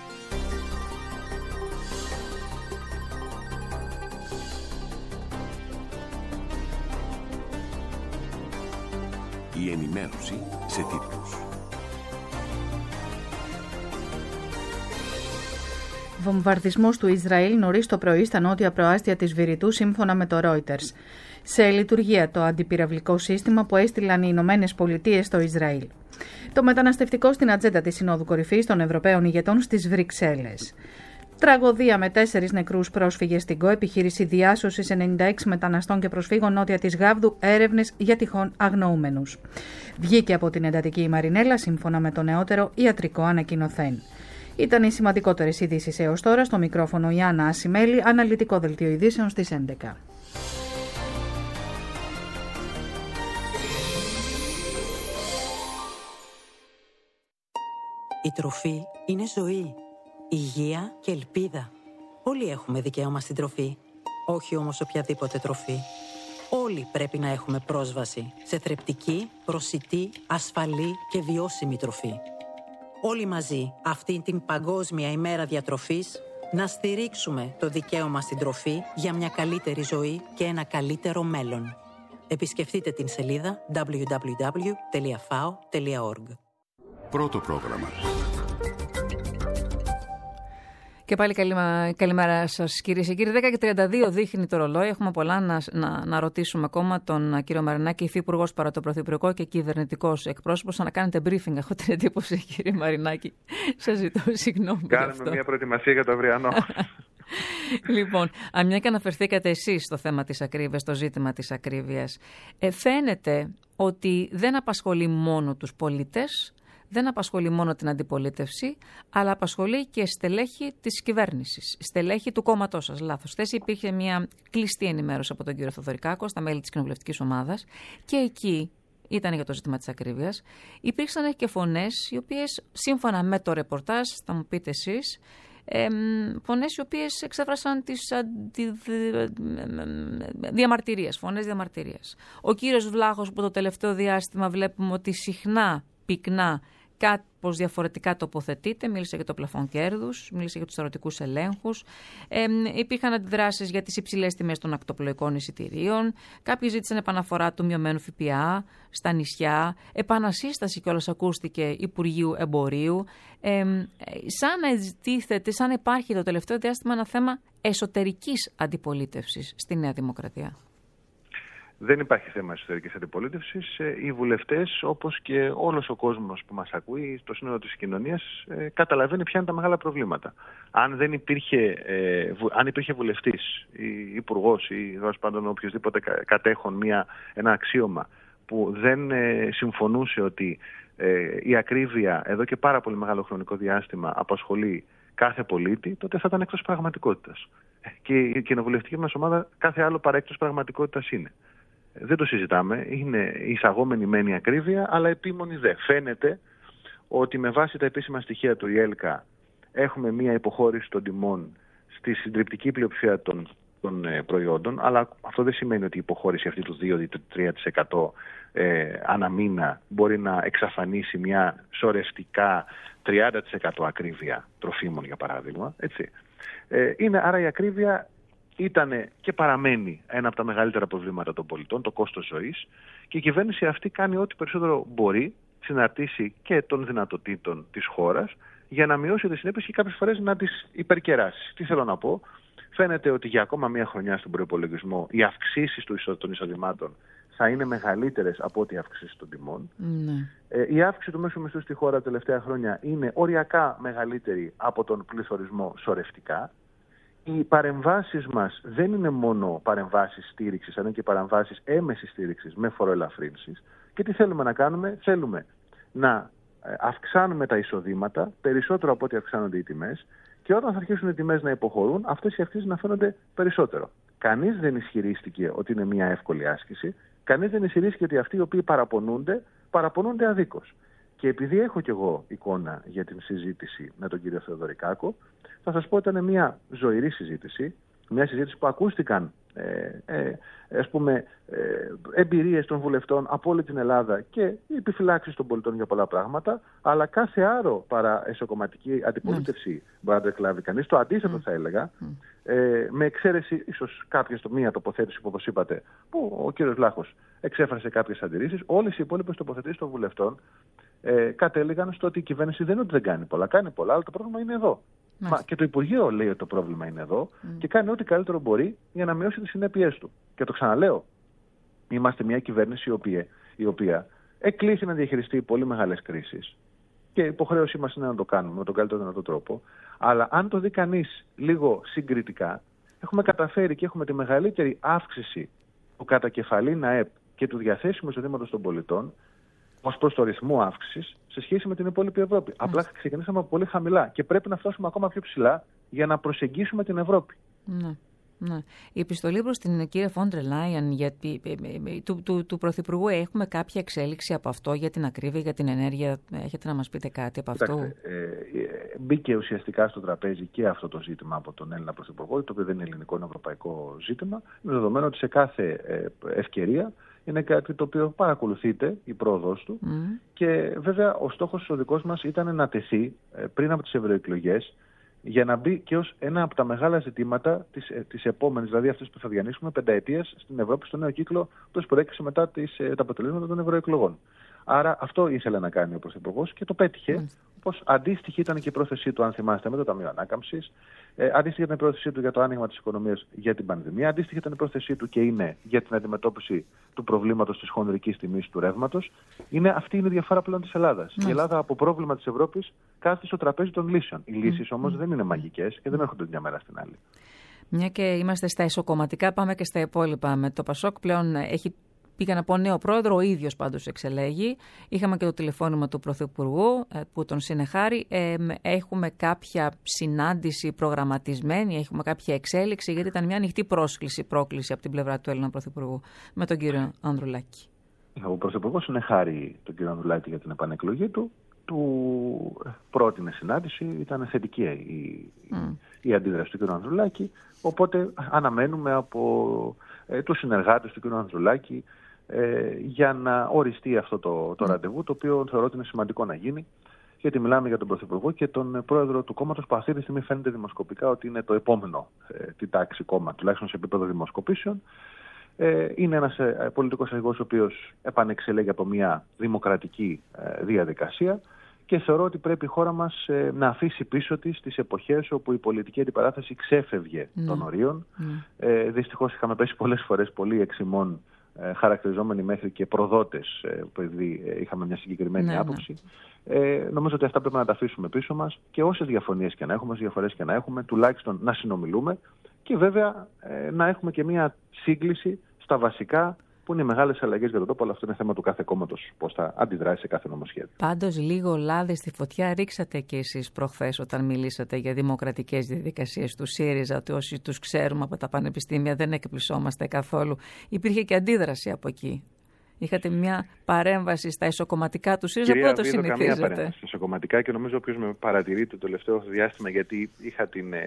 Η ενημέρωση σε τίτλους. Βομβαρδισμός του Ισραήλ νωρίς το πρωί στα νότια προάστια της Βηρητού, σύμφωνα με το Reuters. Σε λειτουργία το αντιπυραυλικό σύστημα που έστειλαν οι Ηνωμένες Πολιτείες στο Ισραήλ. Το μεταναστευτικό στην ατζέντα της Συνόδου Κορυφής των Ευρωπαίων ηγετών στις Βρυξέλλες. Τραγωδία με 4 νεκρούς πρόσφυγες στην ΚΟ, επιχείρηση διάσωσης 96 μεταναστών και προσφύγων νότια της Γάβδου, έρευνες για τυχόν αγνοούμενους. Βγήκε από την εντατική η Μαρινέλα, σύμφωνα με το νεότερο ιατρικό ανακοινωθέν. Ήταν οι σημαντικότερες ειδήσεις έως τώρα. Στο μικρόφωνο η Άννα Ασημέλη, αναλυτικό δελτίο ειδήσεων στις 11. Η τροφή είναι ζωή, υγεία και ελπίδα. Όλοι έχουμε δικαίωμα στην τροφή, όχι όμως οποιαδήποτε τροφή. Όλοι πρέπει να έχουμε πρόσβαση σε θρεπτική, προσιτή, ασφαλή και βιώσιμη τροφή. Όλοι μαζί, αυτήν την Παγκόσμια ημέρα διατροφής, να στηρίξουμε το δικαίωμα στην τροφή για μια καλύτερη ζωή και ένα καλύτερο μέλλον. Επισκεφτείτε την σελίδα www.fao.org. Πρώτο πρόγραμμα. Και πάλι καλημέρα σας, κυρίες και κύριοι. 10:32 δείχνει το ρολόι. Έχουμε πολλά να ρωτήσουμε ακόμα τον κύριο Μαρινάκη, υφυπουργός παρά το Πρωθυπουργό και κυβερνητικός εκπρόσωπος. Να κάνετε briefing, έχω την εντύπωση, κύριε Μαρινάκη. Σας ζητώ συγγνώμη. Κάνουμε μια προετοιμασία για το αυριανό. Λοιπόν, αν μια και αναφερθήκατε εσείς στο θέμα της ακρίβειας, στο ζήτημα της ακρίβειας, φαίνεται ότι δεν απασχολεί μόνο τους πολίτες, δεν απασχολεί μόνο την αντιπολίτευση, αλλά απασχολεί και στελέχη της κυβέρνησης, στελέχη του κόμματός σας. Λάθος θέση, υπήρχε μια κλειστή ενημέρωση από τον κύριο Θοδωρικάκο στα μέλη της κοινοβουλευτικής ομάδας και εκεί ήταν για το ζήτημα της ακρίβειας. Υπήρξαν και φωνές οι οποίες, σύμφωνα με το ρεπορτάζ, θα μου πείτε εσείς, φωνές οι οποίες εξέφρασαν τις διαμαρτυρίες, φωνές διαμαρτυρίας. Ο κύριος Βλάχος, που το τελευταίο διάστημα βλέπουμε ότι συχνά, πυκνά, κάπως διαφορετικά τοποθετείται, μίλησε για το πλαφόν κέρδους, μίλησε για τους ερωτικούς ελέγχους, υπήρχαν αντιδράσεις για τις υψηλές τιμές των ακτοπλοϊκών εισιτηρίων, κάποιοι ζήτησαν επαναφορά του μειωμένου ΦΠΑ στα νησιά, επανασύσταση κιόλας ακούστηκε Υπουργείου Εμπορίου, σαν να τίθεται, σαν να υπάρχει το τελευταίο διάστημα ένα θέμα εσωτερικής αντιπολίτευσης στη Νέα Δημοκρατία. Δεν υπάρχει θέμα εσωτερικής αντιπολίτευσης. Οι βουλευτές, όπως και όλος ο κόσμος που μας ακούει, το σύνολο της κοινωνίας, καταλαβαίνει ποια είναι τα μεγάλα προβλήματα. Αν υπήρχε βουλευτής ή υπουργός ή τέλος πάντων οποιοδήποτε κατέχον ένα αξίωμα που δεν συμφωνούσε ότι η ακρίβεια εδώ και πάρα πολύ μεγάλο χρονικό διάστημα απασχολεί κάθε πολίτη, τότε θα ήταν εκτός πραγματικότητας. Και η κοινοβουλευτική μας ομάδα κάθε άλλο παρά εκτός πραγματικότητας είναι. Δεν το συζητάμε, είναι εισαγόμενη μεν η ακρίβεια, αλλά επίμονη δε. Φαίνεται ότι με βάση τα επίσημα στοιχεία του ΙΕΛΚΑ έχουμε μία υποχώρηση των τιμών στη συντριπτική πλειοψηφία των προϊόντων, αλλά αυτό δεν σημαίνει ότι η υποχώρηση αυτή του 2-3% ανά μήνα μπορεί να εξαφανίσει μια σωρευτικά 30% ακρίβεια τροφίμων, για παράδειγμα. Έτσι. Άρα η ακρίβεια ήταν και παραμένει ένα από τα μεγαλύτερα προβλήματα των πολιτών, το κόστος ζωής, και η κυβέρνηση αυτή κάνει ό,τι περισσότερο μπορεί, συναρτήσει και των δυνατοτήτων της χώρας, για να μειώσει τις συνέπειες και κάποιες φορές να τις υπερκεράσει. Τι θέλω να πω? Φαίνεται ότι για ακόμα μία χρονιά στον προϋπολογισμό οι αυξήσεις των εισοδημάτων θα είναι μεγαλύτερες από ό,τι οι αυξήσεις των τιμών. Η αύξηση του μέσου μισθού στη χώρα τα τελευταία χρόνια είναι οριακά μεγαλύτερη από τον πληθωρισμό σωρευτικά. Οι παρεμβάσεις μας δεν είναι μόνο παρεμβάσεις στήριξης, αλλά και παρεμβάσεις έμεσης στήριξης με φοροελαφρύνσεις. Και τι θέλουμε να κάνουμε? Θέλουμε να αυξάνουμε τα εισοδήματα περισσότερο από ό,τι αυξάνονται οι τιμές, και όταν θα αρχίσουν οι τιμές να υποχωρούν, αυτές οι αυξήσεις να φαίνονται περισσότερο. Κανείς δεν ισχυρίστηκε ότι είναι μια εύκολη άσκηση. Κανείς δεν ισχυρίστηκε ότι αυτοί οι οποίοι παραπονούνται αδίκως. Και επειδή έχω κι εγώ εικόνα για την συζήτηση με τον κύριο Θεοδωρικάκο, θα σας πω ότι ήταν μια ζωηρή συζήτηση, μια συζήτηση που ακούστηκαν εμπειρίες των βουλευτών από όλη την Ελλάδα και οι επιφυλάξεις των πολιτών για πολλά πράγματα, αλλά κάθε άρο παρά εσωκομματική αντιπολίτευση μπορεί να το εκλάβει κανείς. Το αντίθετο θα έλεγα, με εξαίρεση ίσως μία τοποθέτηση που, όπως είπατε, που ο κύριος Βλάχος εξέφρασε κάποιες αντιρρήσεις, όλες οι υπόλοιπες τοποθετήσεις των βουλευτών κατέληγαν στο ότι η κυβέρνηση δεν είναι ότι δεν κάνει πολλά, κάνει πολλά, αλλά το πρόβλημα είναι εδώ. Και το Υπουργείο λέει ότι το πρόβλημα είναι εδώ και κάνει ό,τι καλύτερο μπορεί για να μειώσει τις συνέπειές του. Και το ξαναλέω, είμαστε μια κυβέρνηση η οποία εκλήθη να διαχειριστεί πολύ μεγάλες κρίσεις και η υποχρέωσή μας είναι να το κάνουμε με τον καλύτερο δυνατό τρόπο. Αλλά αν το δει κανείς λίγο συγκριτικά, έχουμε καταφέρει και έχουμε τη μεγαλύτερη αύξηση του κατακεφαλήν ΑΕΠ και του διαθέσιμου εισοδήματος των πολιτών ως προς το ρυθμό αύξησης σε σχέση με την υπόλοιπη Ευρώπη. Απλά ξεκινήσαμε από πολύ χαμηλά και πρέπει να φτάσουμε ακόμα πιο ψηλά για να προσεγγίσουμε την Ευρώπη. Ναι. Η επιστολή προς την κυρία Φόντερ Λάιεν του Πρωθυπουργού, έχουμε κάποια εξέλιξη από αυτό για την ακρίβεια, για την ενέργεια? Έχετε να μας πείτε κάτι από αυτό? Μπήκε ουσιαστικά στο τραπέζι και αυτό το ζήτημα από τον Έλληνα Πρωθυπουργό, το οποίο δεν είναι ελληνικό, είναι ευρωπαϊκό ζήτημα. Είναι δεδομένο ότι σε κάθε ευκαιρία είναι κάτι το οποίο παρακολουθείται η πρόοδος του και βέβαια ο στόχος ο δικός μας ήταν να τεθεί πριν από τις ευρωεκλογές για να μπει και ως ένα από τα μεγάλα ζητήματα της επόμενης, δηλαδή αυτής που θα διανύσουμε, πενταετίας στην Ευρώπη, στο νέο κύκλο που προέκυψε μετά τα αποτελέσματα των ευρωεκλογών. Άρα αυτό ήθελε να κάνει ο Πρωθυπουργός και το πέτυχε. Πως αντίστοιχη ήταν και η πρόθεσή του, αν θυμάστε, με το Ταμείο Ανάκαμψης. Αντίστοιχη ήταν η πρόθεσή του για το άνοιγμα της οικονομίας για την πανδημία. Αντίστοιχη ήταν η πρόθεσή του και είναι για την αντιμετώπιση του προβλήματος της χονδρικής τιμής του ρεύματος. Αυτή είναι η διαφορά πλέον της Ελλάδας. Η Ελλάδα από πρόβλημα της Ευρώπης κάθεται στο τραπέζι των λύσεων. Οι λύσεις όμως δεν είναι μαγικές και δεν έρχονται μια μέρα στην άλλη. Μια και είμαστε στα εσωκομματικά, πάμε και στα υπόλοιπα. Με το Πασόκ πλέον πήγα να πω νέο πρόεδρο, ο ίδιος πάντως εξελέγει. Είχαμε και το τηλεφώνημα του Πρωθυπουργού που τον συνεχάρει. Έχουμε κάποια συνάντηση προγραμματισμένη, έχουμε κάποια εξέλιξη, γιατί ήταν μια ανοιχτή πρόκληση από την πλευρά του Έλληνα Πρωθυπουργού με τον κύριο Ανδρουλάκη. Ο Πρωθυπουργός συνεχάρει τον κύριο Ανδρουλάκη για την επανεκλογή του. Του πρότεινε συνάντηση, ήταν θετική η αντίδραση του κ. Ανδρουλάκη, οπότε αναμένουμε από τους συνεργάτες του κ. Ανδρουλάκη για να οριστεί αυτό το ραντεβού, το οποίο θεωρώ ότι είναι σημαντικό να γίνει, γιατί μιλάμε για τον Πρωθυπουργό και τον πρόεδρο του κόμματος που αυτή τη στιγμή φαίνεται δημοσκοπικά ότι είναι το επόμενο την τάξη κόμμα, τουλάχιστον σε επίπεδο δημοσκοπήσεων. Είναι ένας πολιτικός αρχηγός ο οποίος επανεξελέγει από μια δημοκρατική διαδικασία και θεωρώ ότι πρέπει η χώρα μας να αφήσει πίσω της τις εποχές όπου η πολιτική αντιπαράθεση ξέφευγε των ορίων. Δυστυχώς είχαμε πέσει πολλές φορές πολύ εξημών, χαρακτηριζόμενοι μέχρι και προδότες, επειδή είχαμε μια συγκεκριμένη άποψη. Νομίζω ότι αυτά πρέπει να τα αφήσουμε πίσω μας και όσες διαφωνίες και να έχουμε, όσες διαφορές και να έχουμε, τουλάχιστον να συνομιλούμε και βέβαια να έχουμε και μια σύγκληση στα βασικά που είναι οι μεγάλες αλλαγές για τον τόπο, αλλά αυτό είναι θέμα του κάθε κόμματος, πώς θα αντιδράσει σε κάθε νομοσχέδιο. Πάντως, λίγο λάδι στη φωτιά ρίξατε και εσείς προχθές όταν μιλήσατε για δημοκρατικές διαδικασίες του ΣΥΡΙΖΑ, ότι όσοι τους ξέρουμε από τα πανεπιστήμια δεν εκπλησόμαστε καθόλου. Υπήρχε και αντίδραση από εκεί. Είχατε μια παρέμβαση στα ισοκομματικά του ΣΥΡΙΖΑ, που δεν το συνηθίζετε. Καμία παρέμβαση στα ισοκομματικά και νομίζω όποιος με παρατηρεί το τελευταίο διάστημα, γιατί είχα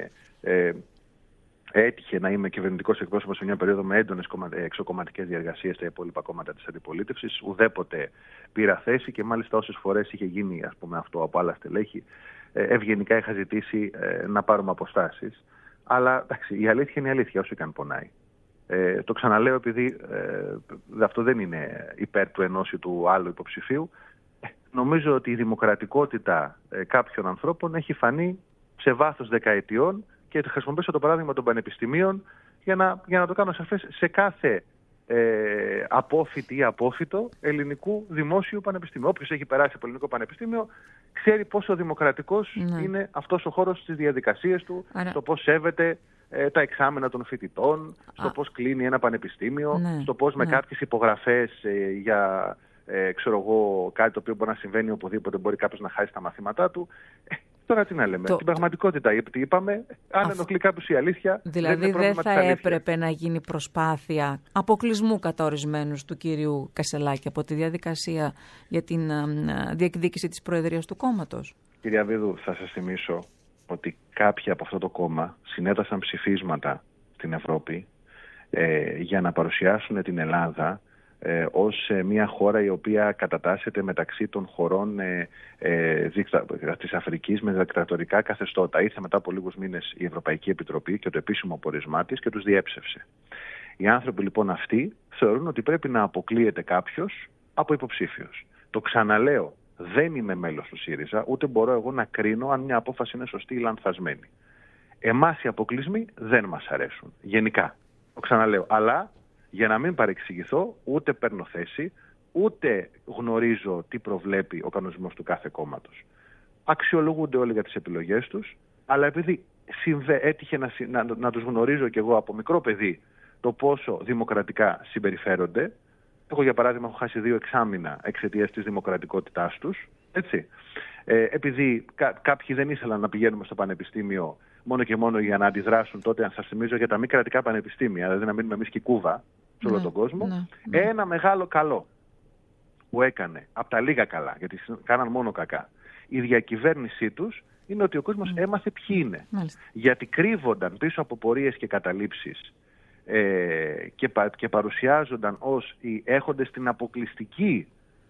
έτυχε να είμαι κυβερνητικός εκπρόσωπος σε μια περίοδο με έντονες εξωκομματικές διαργασίες στα υπόλοιπα κόμματα της αντιπολίτευσης. Ουδέποτε πήρα θέση και μάλιστα όσες φορές είχε γίνει αυτό από άλλα στελέχη, ευγενικά είχα ζητήσει να πάρουμε αποστάσεις. Αλλά εντάξει, η αλήθεια είναι η αλήθεια, όσο και αν πονάει. Το ξαναλέω επειδή αυτό δεν είναι υπέρ του ενός ή του άλλου υποψηφίου. Νομίζω ότι η δημοκρατικότητα κάποιων ανθρώπων έχει φανεί σε βάθος δεκαετιών. Και θα χρησιμοποιήσω το παράδειγμα των πανεπιστημίων για να το κάνω σαφές σε κάθε απόφοιτη ή απόφοιτο ελληνικού δημόσιου πανεπιστημίου. Όποιος έχει περάσει από ελληνικό πανεπιστήμιο ξέρει πόσο δημοκρατικός είναι αυτός ο χώρος στις διαδικασίες του, στο πώς σέβεται τα εξάμενα των φοιτητών, στο πώς κλείνει ένα πανεπιστήμιο, στο πώς με κάποιες υπογραφές για κάτι το οποίο μπορεί να συμβαίνει οπουδήποτε μπορεί κάποιος να χάσει τα μαθήματά του. Τώρα τι να λέμε. Την πραγματικότητα είπαμε, αν ενοχλεί κάποιους η αλήθεια. Δηλαδή δεν θα έπρεπε να γίνει προσπάθεια αποκλεισμού κατά ορισμένους του κύριου Κασελάκη από τη διαδικασία για την διεκδίκηση της προεδρίας του κόμματος? Κυρία Βίδου, θα σας θυμίσω ότι κάποιοι από αυτό το κόμμα συνέτασαν ψηφίσματα στην Ευρώπη για να παρουσιάσουν την Ελλάδα ως μια χώρα η οποία κατατάσσεται μεταξύ των χωρών της Αφρικής με δικτατορικά καθεστώτα. Ήρθε μετά από λίγους μήνες η Ευρωπαϊκή Επιτροπή και το επίσημο πορισμά της και τους διέψευσε. Οι άνθρωποι λοιπόν αυτοί θεωρούν ότι πρέπει να αποκλείεται κάποιος από υποψήφιος. Το ξαναλέω, δεν είμαι μέλος του ΣΥΡΙΖΑ, ούτε μπορώ εγώ να κρίνω αν μια απόφαση είναι σωστή ή λανθασμένη. Εμάς οι αποκλεισμοί δεν μας αρέσουν, γενικά. Το ξαναλέω, αλλά για να μην παρεξηγηθώ, ούτε παίρνω θέση, ούτε γνωρίζω τι προβλέπει ο κανονισμός του κάθε κόμματος. Αξιολογούνται όλοι για τις επιλογές τους, αλλά επειδή έτυχε να τους γνωρίζω κι εγώ από μικρό παιδί το πόσο δημοκρατικά συμπεριφέρονται, εγώ για παράδειγμα έχω χάσει 2 εξάμηνα εξαιτίας της δημοκρατικότητάς τους, έτσι. Επειδή κάποιοι δεν ήθελαν να πηγαίνουμε στο πανεπιστήμιο μόνο και μόνο για να αντιδράσουν τότε, αν σας θυμίζω, για τα μη κρατικά πανεπιστήμια, δηλαδή να μείνουμε εμείς και Κούβα σε όλο τον κόσμο. Ένα μεγάλο καλό που έκανε, από τα λίγα καλά, γιατί κάναν μόνο κακά, η διακυβέρνησή τους, είναι ότι ο κόσμος έμαθε ποιοι είναι. Γιατί κρύβονταν πίσω από πορείες και καταλήψεις και παρουσιάζονταν ως οι έχοντες την αποκλειστική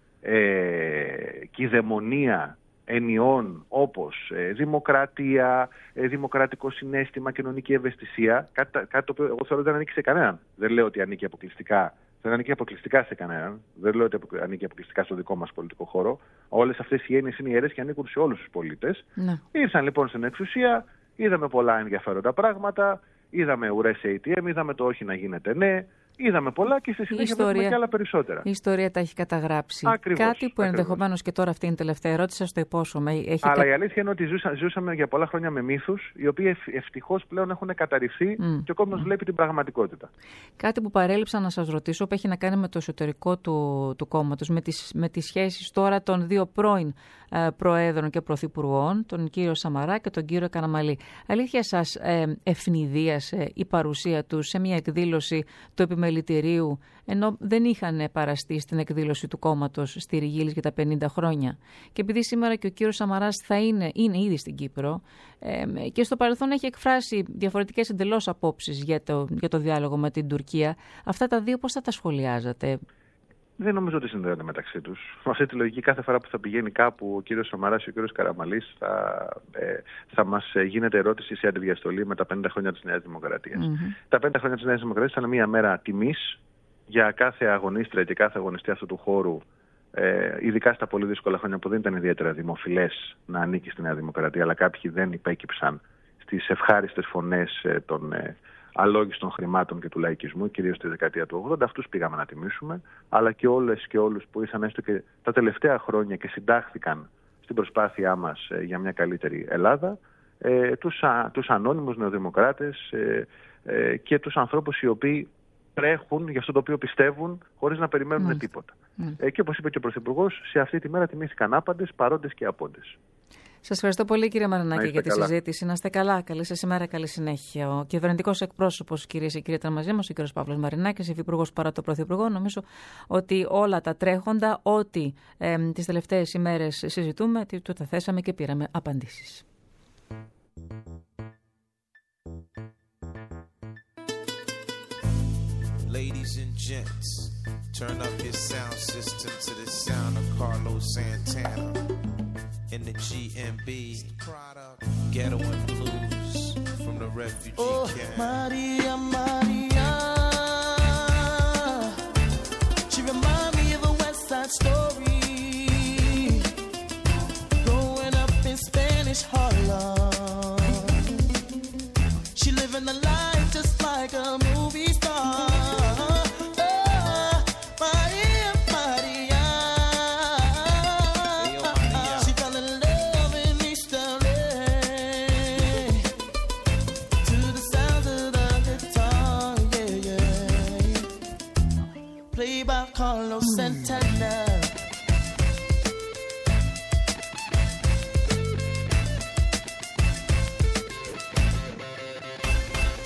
κυδαιμονία ενιών όπως δημοκρατία, δημοκρατικό συναίσθημα, κοινωνική ευαισθησία, κάτι το οποίο εγώ θεωρώ δεν ανήκει σε κανέναν. Δεν λέω ότι ανήκει αποκλειστικά. Δεν ανήκει αποκλειστικά σε κανέναν. Δεν λέω ότι ανήκει αποκλειστικά στο δικό μας πολιτικό χώρο. Όλες αυτές οι έννοιες είναι ιερές και ανήκουν σε όλους τους πολίτες. Ναι. Ήρθαν λοιπόν στην εξουσία, είδαμε πολλά ενδιαφέροντα πράγματα, είδαμε ουρές ATM, είδαμε το όχι να γίνεται ναι. Είδαμε πολλά και στη συνέχεια βλέπουμε και άλλα περισσότερα. Η ιστορία τα έχει καταγράψει. Κάτι που ενδεχομένως και τώρα αυτή είναι η τελευταία ερώτηση, σας το υπόσχομαι. Αλλά η αλήθεια είναι ότι ζούσαμε για πολλά χρόνια με μύθους, οι οποίοι ευτυχώς πλέον έχουν καταρριφθεί και ο κόσμος βλέπει την πραγματικότητα. Κάτι που παρέλειψα να σας ρωτήσω, που έχει να κάνει με το εσωτερικό του κόμματος, με τις σχέσεις τώρα των 2 πρώην προέδρων και πρωθυπουργών, τον κύριο Σαμαρά και τον κύριο Καραμανλή. Αλήθεια σας ευνηδίασε η παρουσία τους σε μια εκδήλωση του επιμελητηρίου, ενώ δεν είχαν παραστεί στην εκδήλωση του κόμματος στη Ριγίλης για τα 50 χρόνια. Και επειδή σήμερα και ο κύριος Σαμαράς είναι ήδη στην Κύπρο και στο παρελθόν έχει εκφράσει διαφορετικές εντελώς απόψεις για το διάλογο με την Τουρκία, αυτά τα δύο πώς θα τα σχολιάζατε? Δεν νομίζω ότι συνδέονται μεταξύ τους. Με αυτή τη λογική, κάθε φορά που θα πηγαίνει κάπου ο κύριος Σαμαράς και ο κύριος Καραμανλής, θα μας γίνεται ερώτηση σε αντιδιαστολή με τα 50 χρόνια της Νέας Δημοκρατίας. Τα 50 χρόνια της Νέας Δημοκρατίας ήταν μια μέρα τιμής για κάθε αγωνίστρια και κάθε αγωνιστή αυτού του χώρου, ειδικά στα πολύ δύσκολα χρόνια που δεν ήταν ιδιαίτερα δημοφιλές να ανήκει στη Νέα Δημοκρατία, αλλά κάποιοι δεν υπέκυψαν στις ευχάριστες φωνές των αλόγιστων χρημάτων και του λαϊκισμού, κυρίως στη δεκαετία του 80. Αυτούς πήγαμε να τιμήσουμε, αλλά και όλες και όλους που ήσαν έστω και τα τελευταία χρόνια και συντάχθηκαν στην προσπάθειά μας για μια καλύτερη Ελλάδα, τους ανώνυμους νεοδημοκράτες και τους ανθρώπους οι οποίοι τρέχουν για αυτό το οποίο πιστεύουν χωρίς να περιμένουν τίποτα. Και όπως είπε και ο Πρωθυπουργός, σε αυτή τη μέρα τιμήθηκαν άπαντες, παρόντες και απόντες. Σας ευχαριστώ πολύ, κύριε Μαρινάκη, για τη συζήτηση. Να είστε καλά. Καλή σας ημέρα, καλή συνέχεια. Ο κυβερνητικός εκπρόσωπος, κυρίες και κύριοι, ήταν μαζί μας, ο κύριος Παύλος Μαρινάκης, υφυπουργός παρά το Πρωθυπουργό. Νομίζω ότι όλα τα τρέχοντα, ό,τι τις τελευταίες ημέρες συζητούμε, του τα θέσαμε και πήραμε απαντήσεις. Ladies and gents, turn up your sound system to the sound of Carlos Santana. In the GMB, Ghetto and Blues from the refugee camp. Maria, Maria, she remind me of a West Side Story. Growing up in Spanish Harlem, she living the life just like a movie star. Guitar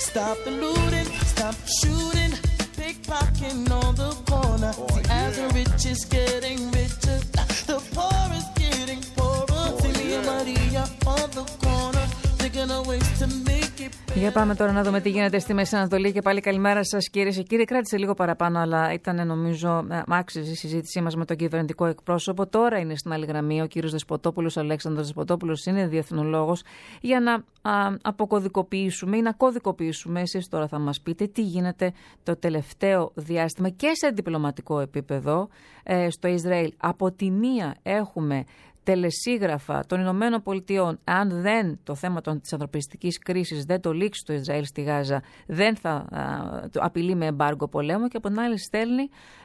Stop the looting, stop shooting, pickpocketing on the corner. See, as the rich is getting richer, the poor is getting poorer. See me and Maria on the corner, thinking of ways to make it. Για πάμε τώρα να δούμε τι γίνεται στη Μέση Ανατολή και πάλι καλημέρα σας κυρίες και κύριοι. Κράτησε λίγο παραπάνω, αλλά ήταν νομίζω άξιζε η συζήτησή μας με τον κυβερνητικό εκπρόσωπο. Τώρα είναι στην άλλη γραμμή ο κύριος Δεσποτόπουλος, Αλέξανδρος Δεσποτόπουλος, είναι διεθνολόγος, για να αποκωδικοποιήσουμε ή να κωδικοποιήσουμε. Εσείς τώρα θα μας πείτε τι γίνεται το τελευταίο διάστημα και σε διπλωματικό επίπεδο στο Ισραήλ. Από τη μία έχουμε τελεσίγραφα των Ηνωμένων Πολιτειών, αν δεν το θέμα της ανθρωπιστικής κρίσης δεν το λήξει το Ισραήλ στη Γάζα, δεν θα απειλεί με εμπάργκο πολέμου, και από την άλλη στέλνει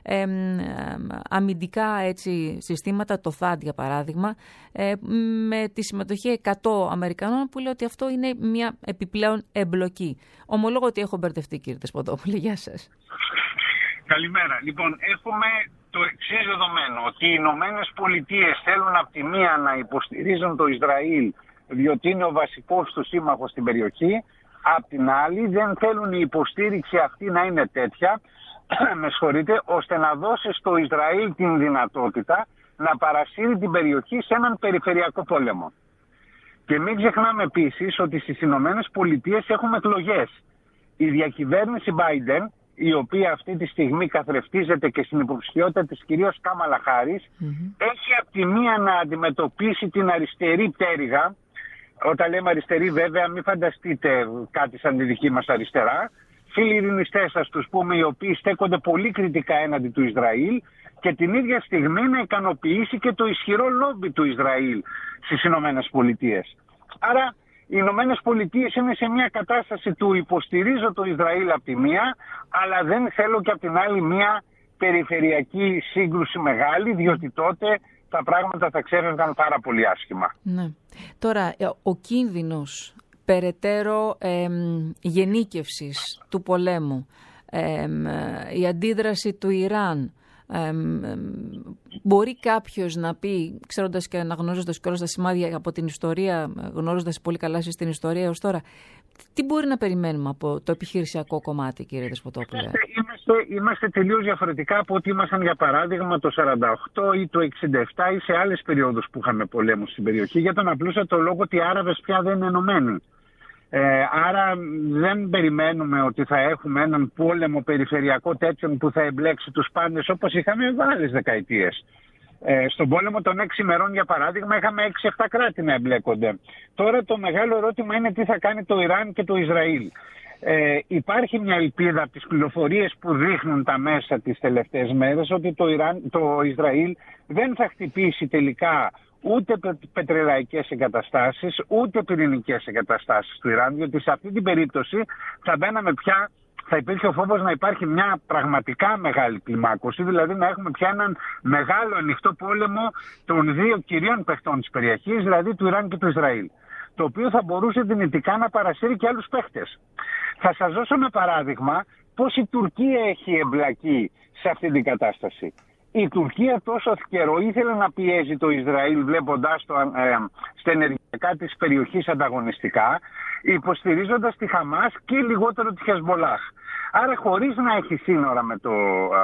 αμυντικά συστήματα, το THAAD για παράδειγμα, με τη συμμετοχή 100 Αμερικανών, που λέει ότι αυτό είναι μια επιπλέον εμπλοκή. Ομολόγω ότι έχω μπερδευτεί, κύριε Δεσποτόπουλε. Γεια σας. Καλημέρα. Λοιπόν, έχουμε το εξής δεδομένο, ότι οι Ηνωμένες Πολιτείες θέλουν από τη μία να υποστηρίζουν το Ισραήλ, διότι είναι ο βασικός του σύμμαχος στην περιοχή. Απ' την άλλη δεν θέλουν η υποστήριξη αυτή να είναι τέτοια, ώστε να δώσει στο Ισραήλ την δυνατότητα να παρασύρει την περιοχή σε έναν περιφερειακό πόλεμο. Και μην ξεχνάμε επίσης ότι στις Ηνωμένες Πολιτείες έχουμε εκλογές. Η διακυβέρνηση Biden, η οποία αυτή τη στιγμή καθρεφτίζεται και στην υποψηφιότητα της κυρίας Κάμαλα Χάρις, έχει από τη μία να αντιμετωπίσει την αριστερή πτέρυγα. Όταν λέμε αριστερή, βέβαια, μην φανταστείτε κάτι σαν τη δική μας αριστερά. Φίλοι ειρηνιστές, ας τους πούμε, οι οποίοι στέκονται πολύ κριτικά έναντι του Ισραήλ, και την ίδια στιγμή να ικανοποιήσει και το ισχυρό λόμπι του Ισραήλ στις Ηνωμένες Πολιτείες. Άρα, οι Ηνωμένες Πολιτείες είναι σε μια κατάσταση του υποστηρίζω το Ισραήλ από τη μία, αλλά δεν θέλω και από την άλλη μια περιφερειακή σύγκρουση μεγάλη, διότι τότε τα πράγματα θα ξέφευγαν πάρα πολύ άσχημα. Ναι. Τώρα, ο κίνδυνος περαιτέρω γενίκευσης του πολέμου, η αντίδραση του Ιράν, μπορεί κάποιος να πει, ξέροντας και αναγνωρίζοντας και όλα τα σημάδια από την ιστορία, γνωρίζοντας πολύ καλά εσείς την ιστορία έως τώρα, τι μπορεί να περιμένουμε από το επιχειρησιακό κομμάτι, κύριε Δεσποτόπουλε? Είμαστε τελείως διαφορετικά από ό,τι ήμασταν, για παράδειγμα, το 48 ή το 67 ή σε άλλες περιόδους που είχαμε πολέμους στην περιοχή, για τον απλούστατο λόγο ότι οι Άραβες πια δεν είναι ενωμένοι. Άρα δεν περιμένουμε ότι θα έχουμε έναν πόλεμο περιφερειακό τέτοιον που θα εμπλέξει τους πάντες, όπως είχαμε άλλες δεκαετίες. Στον πόλεμο των 6 ημερών, για παράδειγμα, είχαμε 6-7 κράτη να εμπλέκονται. Τώρα το μεγάλο ερώτημα είναι τι θα κάνει το Ιράν και το Ισραήλ. Υπάρχει μια ελπίδα από τις πληροφορίες που δείχνουν τα μέσα τις τελευταίες μέρες, ότι το Ισραήλ δεν θα χτυπήσει τελικά ούτε πετρελαϊκές εγκαταστάσεις, ούτε πυρηνικές εγκαταστάσεις του Ιράν, διότι σε αυτή την περίπτωση θα υπήρχε ο φόβος να υπάρχει μια πραγματικά μεγάλη κλιμάκωση, δηλαδή να έχουμε πια έναν μεγάλο ανοιχτό πόλεμο των δύο κυρίων παιχτών της περιοχής, δηλαδή του Ιράν και του Ισραήλ, το οποίο θα μπορούσε δυνητικά να παρασύρει και άλλους παίχτες. Θα σας δώσω ένα παράδειγμα πώς η Τουρκία έχει εμπλακεί σε αυτή την κατάσταση. Η Τουρκία τόσο καιρό ήθελε να πιέζει το Ισραήλ, βλέποντας στα ενεργειακά της περιοχής ανταγωνιστικά, υποστηρίζοντας τη Χαμάς και λιγότερο τη Χεσμολάχ. Άρα, χωρίς να έχει σύνορα με το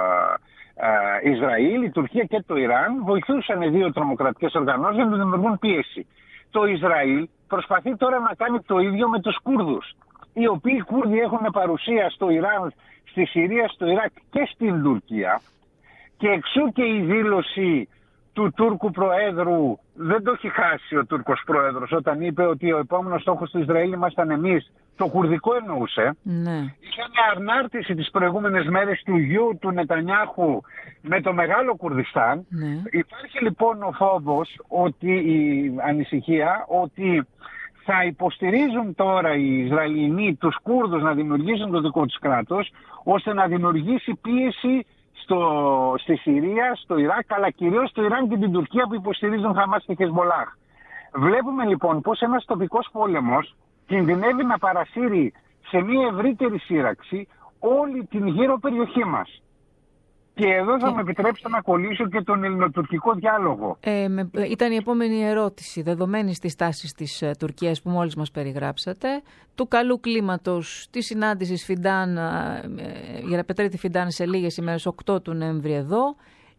Ισραήλ, η Τουρκία και το Ιράν βοηθούσαν οι δύο τρομοκρατικές οργανώσεις για να δημιουργούν πίεση. Το Ισραήλ προσπαθεί τώρα να κάνει το ίδιο με τους Κούρδους, οι οποίοι Κούρδοι έχουν παρουσία στο Ιράν, στη Συρία, στο Ιράκ και στην Τουρκία. Και εξού και η δήλωση του Τούρκου Προέδρου, δεν το έχει χάσει ο Τούρκος Πρόεδρος, όταν είπε ότι ο επόμενος στόχος του Ισραήλ ήμασταν εμείς, το κουρδικό εννοούσε. Ναι. Είχε μια αρνάρτηση τις προηγούμενες μέρες του γιου του Νετανιάχου με το Μεγάλο Κουρδιστάν. Ναι. Υπάρχει λοιπόν ο φόβος, η ανησυχία ότι θα υποστηρίζουν τώρα οι Ισραηλινοί τους Κούρδους να δημιουργήσουν το δικό τους κράτος, ώστε να δημιουργήσει πίεση στη Συρία, στο Ιράκ, αλλά κυρίως στο Ιράν και την Τουρκία που υποστηρίζουν Χαμάς και Χεσμολάχ. Βλέπουμε λοιπόν πως ένας τοπικός πόλεμος κινδυνεύει να παρασύρει σε μια ευρύτερη σύραξη όλη την γύρω περιοχή μας. Και εδώ θα με επιτρέψετε να κολλήσω και τον ελληνοτουρκικό διάλογο. Ήταν η επόμενη ερώτηση, δεδομένης της τάσης της Τουρκίας που μόλις μας περιγράψατε, του καλού κλίματος, της συνάντησης Φιντάν, Γεραπετρίτη Φιντάν σε λίγες ημέρες, 8 του Νοέμβρη εδώ,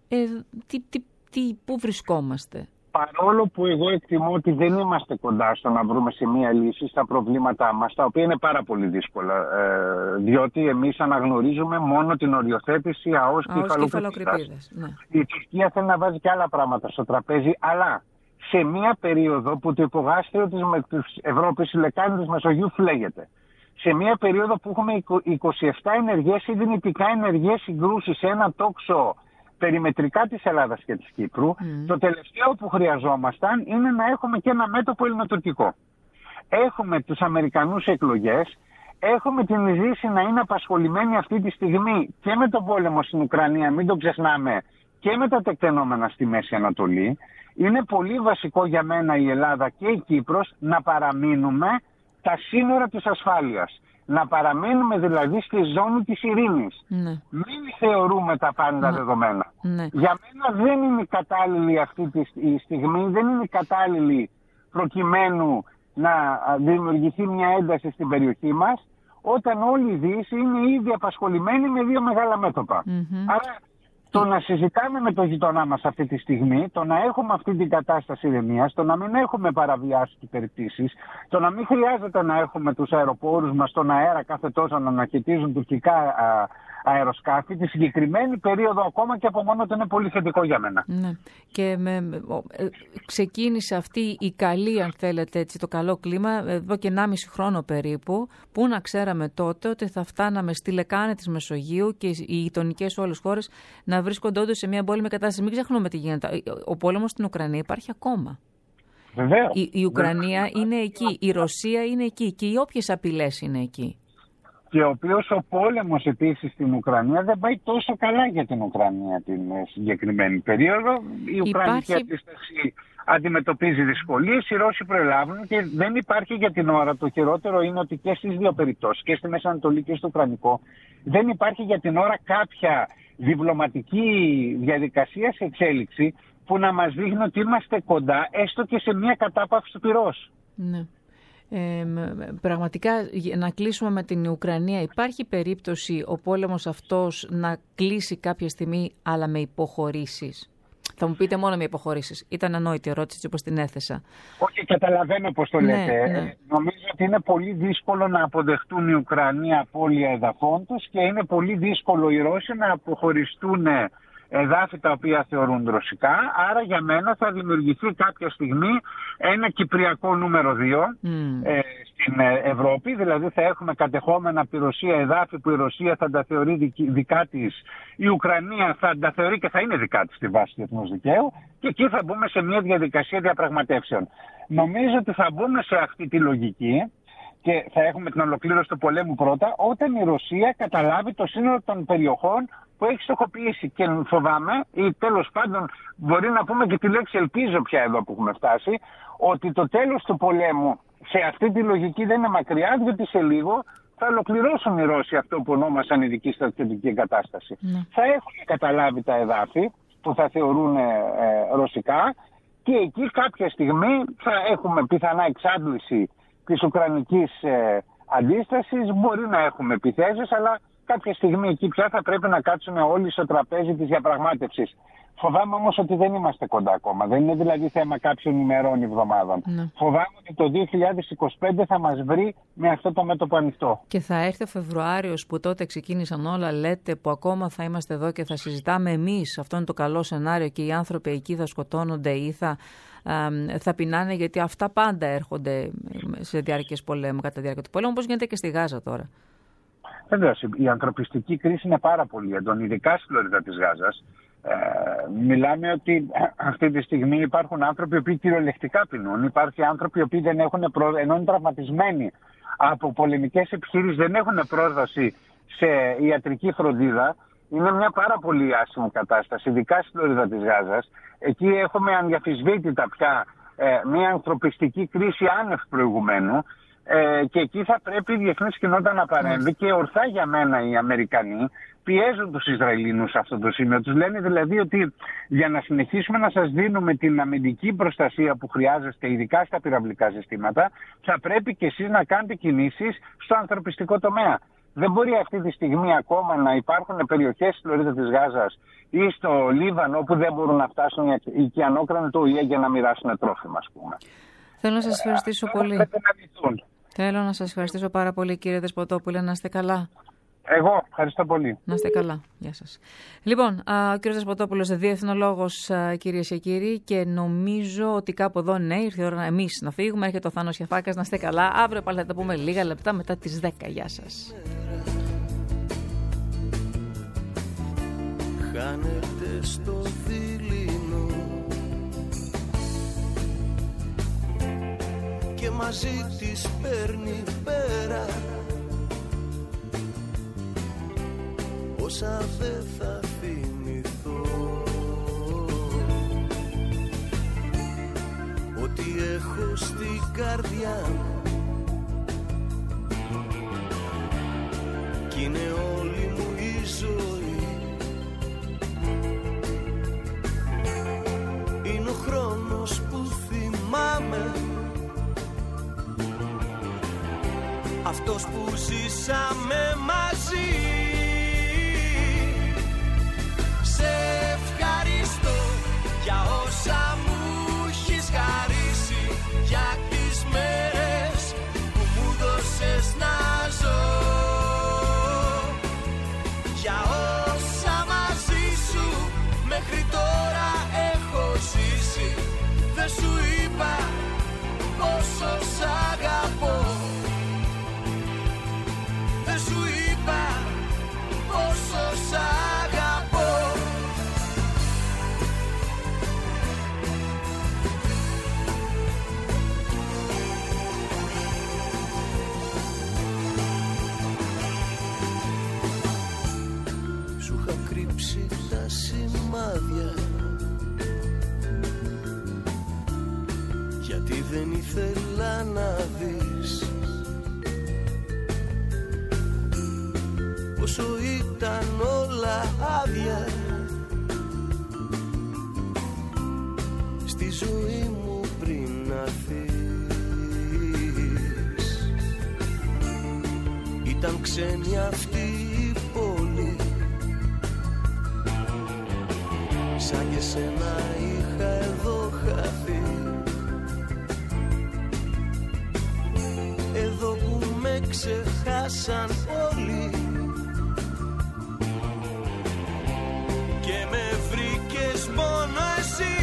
πού βρισκόμαστε? Παρόλο που εγώ εκτιμώ ότι δεν είμαστε κοντά στο να βρούμε σε μία λύση στα προβλήματά μας, τα οποία είναι πάρα πολύ δύσκολα, διότι εμείς αναγνωρίζουμε μόνο την οριοθέτηση ΑΟΣ και υφαλοκρηπίδας. Ναι. Η Τουρκία θέλει να βάζει και άλλα πράγματα στο τραπέζι, αλλά σε μία περίοδο που το υπογάστριο της Ευρώπης, η λεκάνη της Μεσογείου φλέγεται. Σε μία περίοδο που έχουμε 27 ενεργές ή δυνητικά ενεργές συγκρούσεις σε ένα τόξο περιμετρικά της Ελλάδας και της Κύπρου, το τελευταίο που χρειαζόμασταν είναι να έχουμε και ένα μέτωπο ελληνοτουρκικό. Έχουμε τους Αμερικανούς εκλογές, έχουμε την Δύση να είναι απασχολημένη αυτή τη στιγμή και με τον πόλεμο στην Ουκρανία, μην το ξεχνάμε, και με τα τεκτενόμενα στη Μέση Ανατολή. Είναι πολύ βασικό για μένα η Ελλάδα και η Κύπρος να παραμείνουμε τα σύνορα της ασφάλειας. Να παραμείνουμε δηλαδή στη ζώνη της ειρήνης. Ναι. Μην θεωρούμε τα πάντα δεδομένα. Ναι. Για μένα δεν είναι κατάλληλη αυτή τη στιγμή, δεν είναι κατάλληλη προκειμένου να δημιουργηθεί μια ένταση στην περιοχή μας, όταν όλη η Δύση είναι ήδη απασχολημένη με δύο μεγάλα μέτωπα. Άρα το να συζητάμε με τον γειτονά μας αυτή τη στιγμή, το να έχουμε αυτή την κατάσταση ηρεμίας, το να μην έχουμε παραβιάσει τις περιπτώσεις, το να μην χρειάζεται να έχουμε τους αεροπόρους μας στον αέρα κάθε τόσο να αναχαιτίζουν τουρκικά αεροσκάφη, τη συγκεκριμένη περίοδο ακόμα και από μόνο του είναι πολύ θετικό για μένα. Ναι. Και ξεκίνησε αυτή η καλή, αν θέλετε, έτσι, το καλό κλίμα εδώ και 1,5 χρόνο περίπου, που να ξέραμε τότε ότι θα φτάναμε στη λεκάνη της Μεσογείου και οι γειτονικές όλες χώρες να βρίσκονται όντως σε μια εμπόλεμη κατάσταση. Μην ξεχνούμε τι γίνεται. Ο πόλεμος στην Ουκρανία υπάρχει ακόμα. Βεβαίως. Η Ουκρανία είναι εκεί, η Ρωσία είναι εκεί και οι όποιες απειλές είναι εκεί. Και ο οποίος ο πόλεμος επίσης στην Ουκρανία δεν πάει τόσο καλά για την Ουκρανία την συγκεκριμένη περίοδο. Η Ουκρανική αντίσταση αντιμετωπίζει δυσκολίες, οι Ρώσοι προλάβουν και δεν υπάρχει για την ώρα. Το χειρότερο είναι ότι και στις δύο περιπτώσεις, και στη Μέση Ανατολή και στο Ουκρανικό, δεν υπάρχει για την ώρα κάποια διπλωματική διαδικασία σε εξέλιξη που να μας δείχνει ότι είμαστε κοντά, έστω και σε μια κατάπαυση του πυρός. Ναι. Πραγματικά, να κλείσουμε με την Ουκρανία, υπάρχει περίπτωση ο πόλεμος αυτός να κλείσει κάποια στιγμή, αλλά με υποχωρήσεις? Θα μου πείτε μόνο με υποχωρήσεις. Ήταν ανόητη ερώτηση όπως την έθεσα. Όχι, καταλαβαίνω πώς το λέτε. Ναι. Νομίζω ότι είναι πολύ δύσκολο να αποδεχτούν οι Ουκρανοί απώλεια εδαφών τους και είναι πολύ δύσκολο οι Ρώσοι να αποχωριστούν εδάφη τα οποία θεωρούν ρωσικά. Άρα για μένα θα δημιουργηθεί κάποια στιγμή ένα κυπριακό νούμερο 2 στην Ευρώπη. Δηλαδή θα έχουμε κατεχόμενα από τη Ρωσία εδάφη που η Ρωσία θα τα θεωρεί δικά της, η Ουκρανία θα τα θεωρεί και θα είναι δικά της στη βάση του διεθνούς δικαίου, και εκεί θα μπούμε σε μια διαδικασία διαπραγματεύσεων. Νομίζω ότι θα μπούμε σε αυτή τη λογική και θα έχουμε την ολοκλήρωση του πολέμου πρώτα όταν η Ρωσία καταλάβει το σύνολο των περιοχών που έχει στοχοποιήσει. Και φοβάμαι, ή τέλος πάντων μπορεί να πούμε και τη λέξη ελπίζω πια εδώ που έχουμε φτάσει, ότι το τέλος του πολέμου σε αυτή τη λογική δεν είναι μακριά, διότι σε λίγο θα ολοκληρώσουν οι Ρώσοι αυτό που ονόμασαν ειδική στρατιωτική εγκατάσταση. Θα έχουν καταλάβει τα εδάφη που θα θεωρούν ρωσικά και εκεί κάποια στιγμή θα έχουμε πιθανά εξάντληση της ουκρανικής αντίστασης, μπορεί να έχουμε επιθέσεις, αλλά κάποια στιγμή εκεί πια θα πρέπει να κάτσουν όλοι στο τραπέζι της διαπραγμάτευσης. Φοβάμαι όμως ότι δεν είμαστε κοντά ακόμα. Δεν είναι δηλαδή θέμα κάποιων ημερών ή εβδομάδων. Φοβάμαι ότι το 2025 θα μας βρει με αυτό το μέτωπο ανοιχτό. Και θα έρθει ο Φεβρουάριος που τότε ξεκίνησαν όλα, λέτε, που ακόμα θα είμαστε εδώ και θα συζητάμε εμείς. Αυτό είναι το καλό σενάριο και οι άνθρωποι εκεί θα σκοτώνονται ή θα πεινάνε, γιατί αυτά πάντα έρχονται σε διάρκειες πολέμου, κατά τη διάρκεια του πολέμου, όπως γίνεται και στη Γάζα τώρα. Βεβαίως, η ανθρωπιστική κρίση είναι πάρα πολύ έντονη, ειδικά στη λωρίδα της Γάζας. Μιλάμε ότι αυτή τη στιγμή υπάρχουν άνθρωποι οι οποίοι κυριολεκτικά πεινούν. Υπάρχουν άνθρωποι οι οποίοι δεν έχουν ενώ είναι τραυματισμένοι από πολεμικές επιχειρήσεις, δεν έχουν πρόσβαση σε ιατρική φροντίδα. Είναι μια πάρα πολύ άσχημη κατάσταση, ειδικά στη λωρίδα της Γάζας. Εκεί έχουμε ανδιαφυσβήτητα πια μια ανθρωπιστική κρίση άνευ προηγουμένου. Και εκεί θα πρέπει η διεθνής κοινότητα να παρέμβει και ορθά για μένα οι Αμερικανοί πιέζουν τους Ισραηλινούς σε αυτό το σημείο. Τους λένε δηλαδή ότι για να συνεχίσουμε να σας δίνουμε την αμυντική προστασία που χρειάζεστε, ειδικά στα πυραυλικά συστήματα, θα πρέπει και εσείς να κάνετε κινήσεις στο ανθρωπιστικό τομέα. Δεν μπορεί αυτή τη στιγμή ακόμα να υπάρχουν περιοχές στη λωρίδα της Γάζας ή στο Λίβανο όπου δεν μπορούν να φτάσουν οι οικιανόκρανοι του ΟΗΕ για να μοιράσουν τρόφιμα, ας πούμε. Θέλω να σας ευχαριστήσω πολύ. Πρέπει να λυθούν. Θέλω να σας ευχαριστήσω πάρα πολύ, κύριε Δεσποτόπουλε. Να είστε καλά. Εγώ ευχαριστώ πολύ. Να είστε καλά. Γεια σας. Λοιπόν, ο κύριος Δεσποτόπουλος, διεθνολόγος, κυρίες και κύριοι, και νομίζω ότι κάπου εδώ, ναι, ήρθε η ώρα εμείς να φύγουμε. Έρχεται ο Θάνος Γιαφάκας. Να είστε καλά. Αύριο πάλι θα τα πούμε λίγα λεπτά μετά τις 10. Γεια σας. Χάνεται στο δειλινό και μαζί της παίρνει πέρα όσα δεν θα θυμηθώ, ό,τι έχω στην καρδιά κι είναι όλη μου η ζωή. Είναι ο χρόνος που θυμάμαι, αυτός που ζήσαμε μαζί. Σε ευχαριστώ για όσα μου έχεις χαρίσει, για τις μέρες που μου δώσες να ζω, για όσα μαζί σου μέχρι τώρα έχω ζήσει. Δεν σου είπα πόσο σ' αγαπώ, δεν σου είπα πόσο σ' αγαπώ. Σου είχα κρύψει τα σημάδια, γιατί δεν ήθελα να δεις πόσο ήταν όλα άδεια στη ζωή μου πριν να φύγεις. Ήταν ξένη αυτή η πόλη, σαν και σένα είχα εδώ χαθεί, εδώ που με ξεχάσαν όλοι και με βρήκες μόνο εσύ.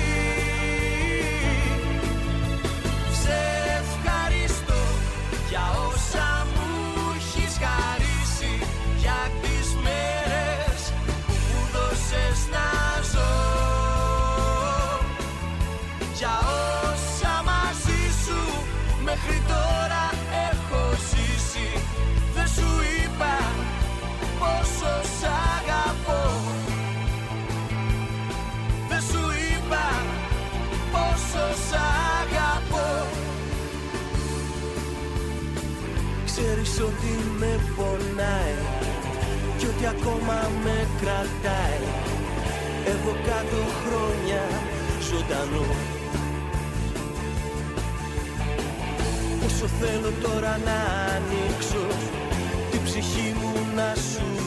Σε ευχαριστώ για όσα μου έχεις χαρίσει, για τις μέρες που μου δώσες να ζω, για όσα μαζί σου μέχρι τώρα έχω ζήσει. Δεν σου είπα πόσο σ' αγαπώ, δεν σου είπα πόσο σ' αγαπώ. Ξέρεις ότι με πονάει κι ότι ακόμα με κρατάει εδώ κάτω χρόνια ζωντανό. Όσο θέλω τώρα να ανοίξω την ψυχή μου να σου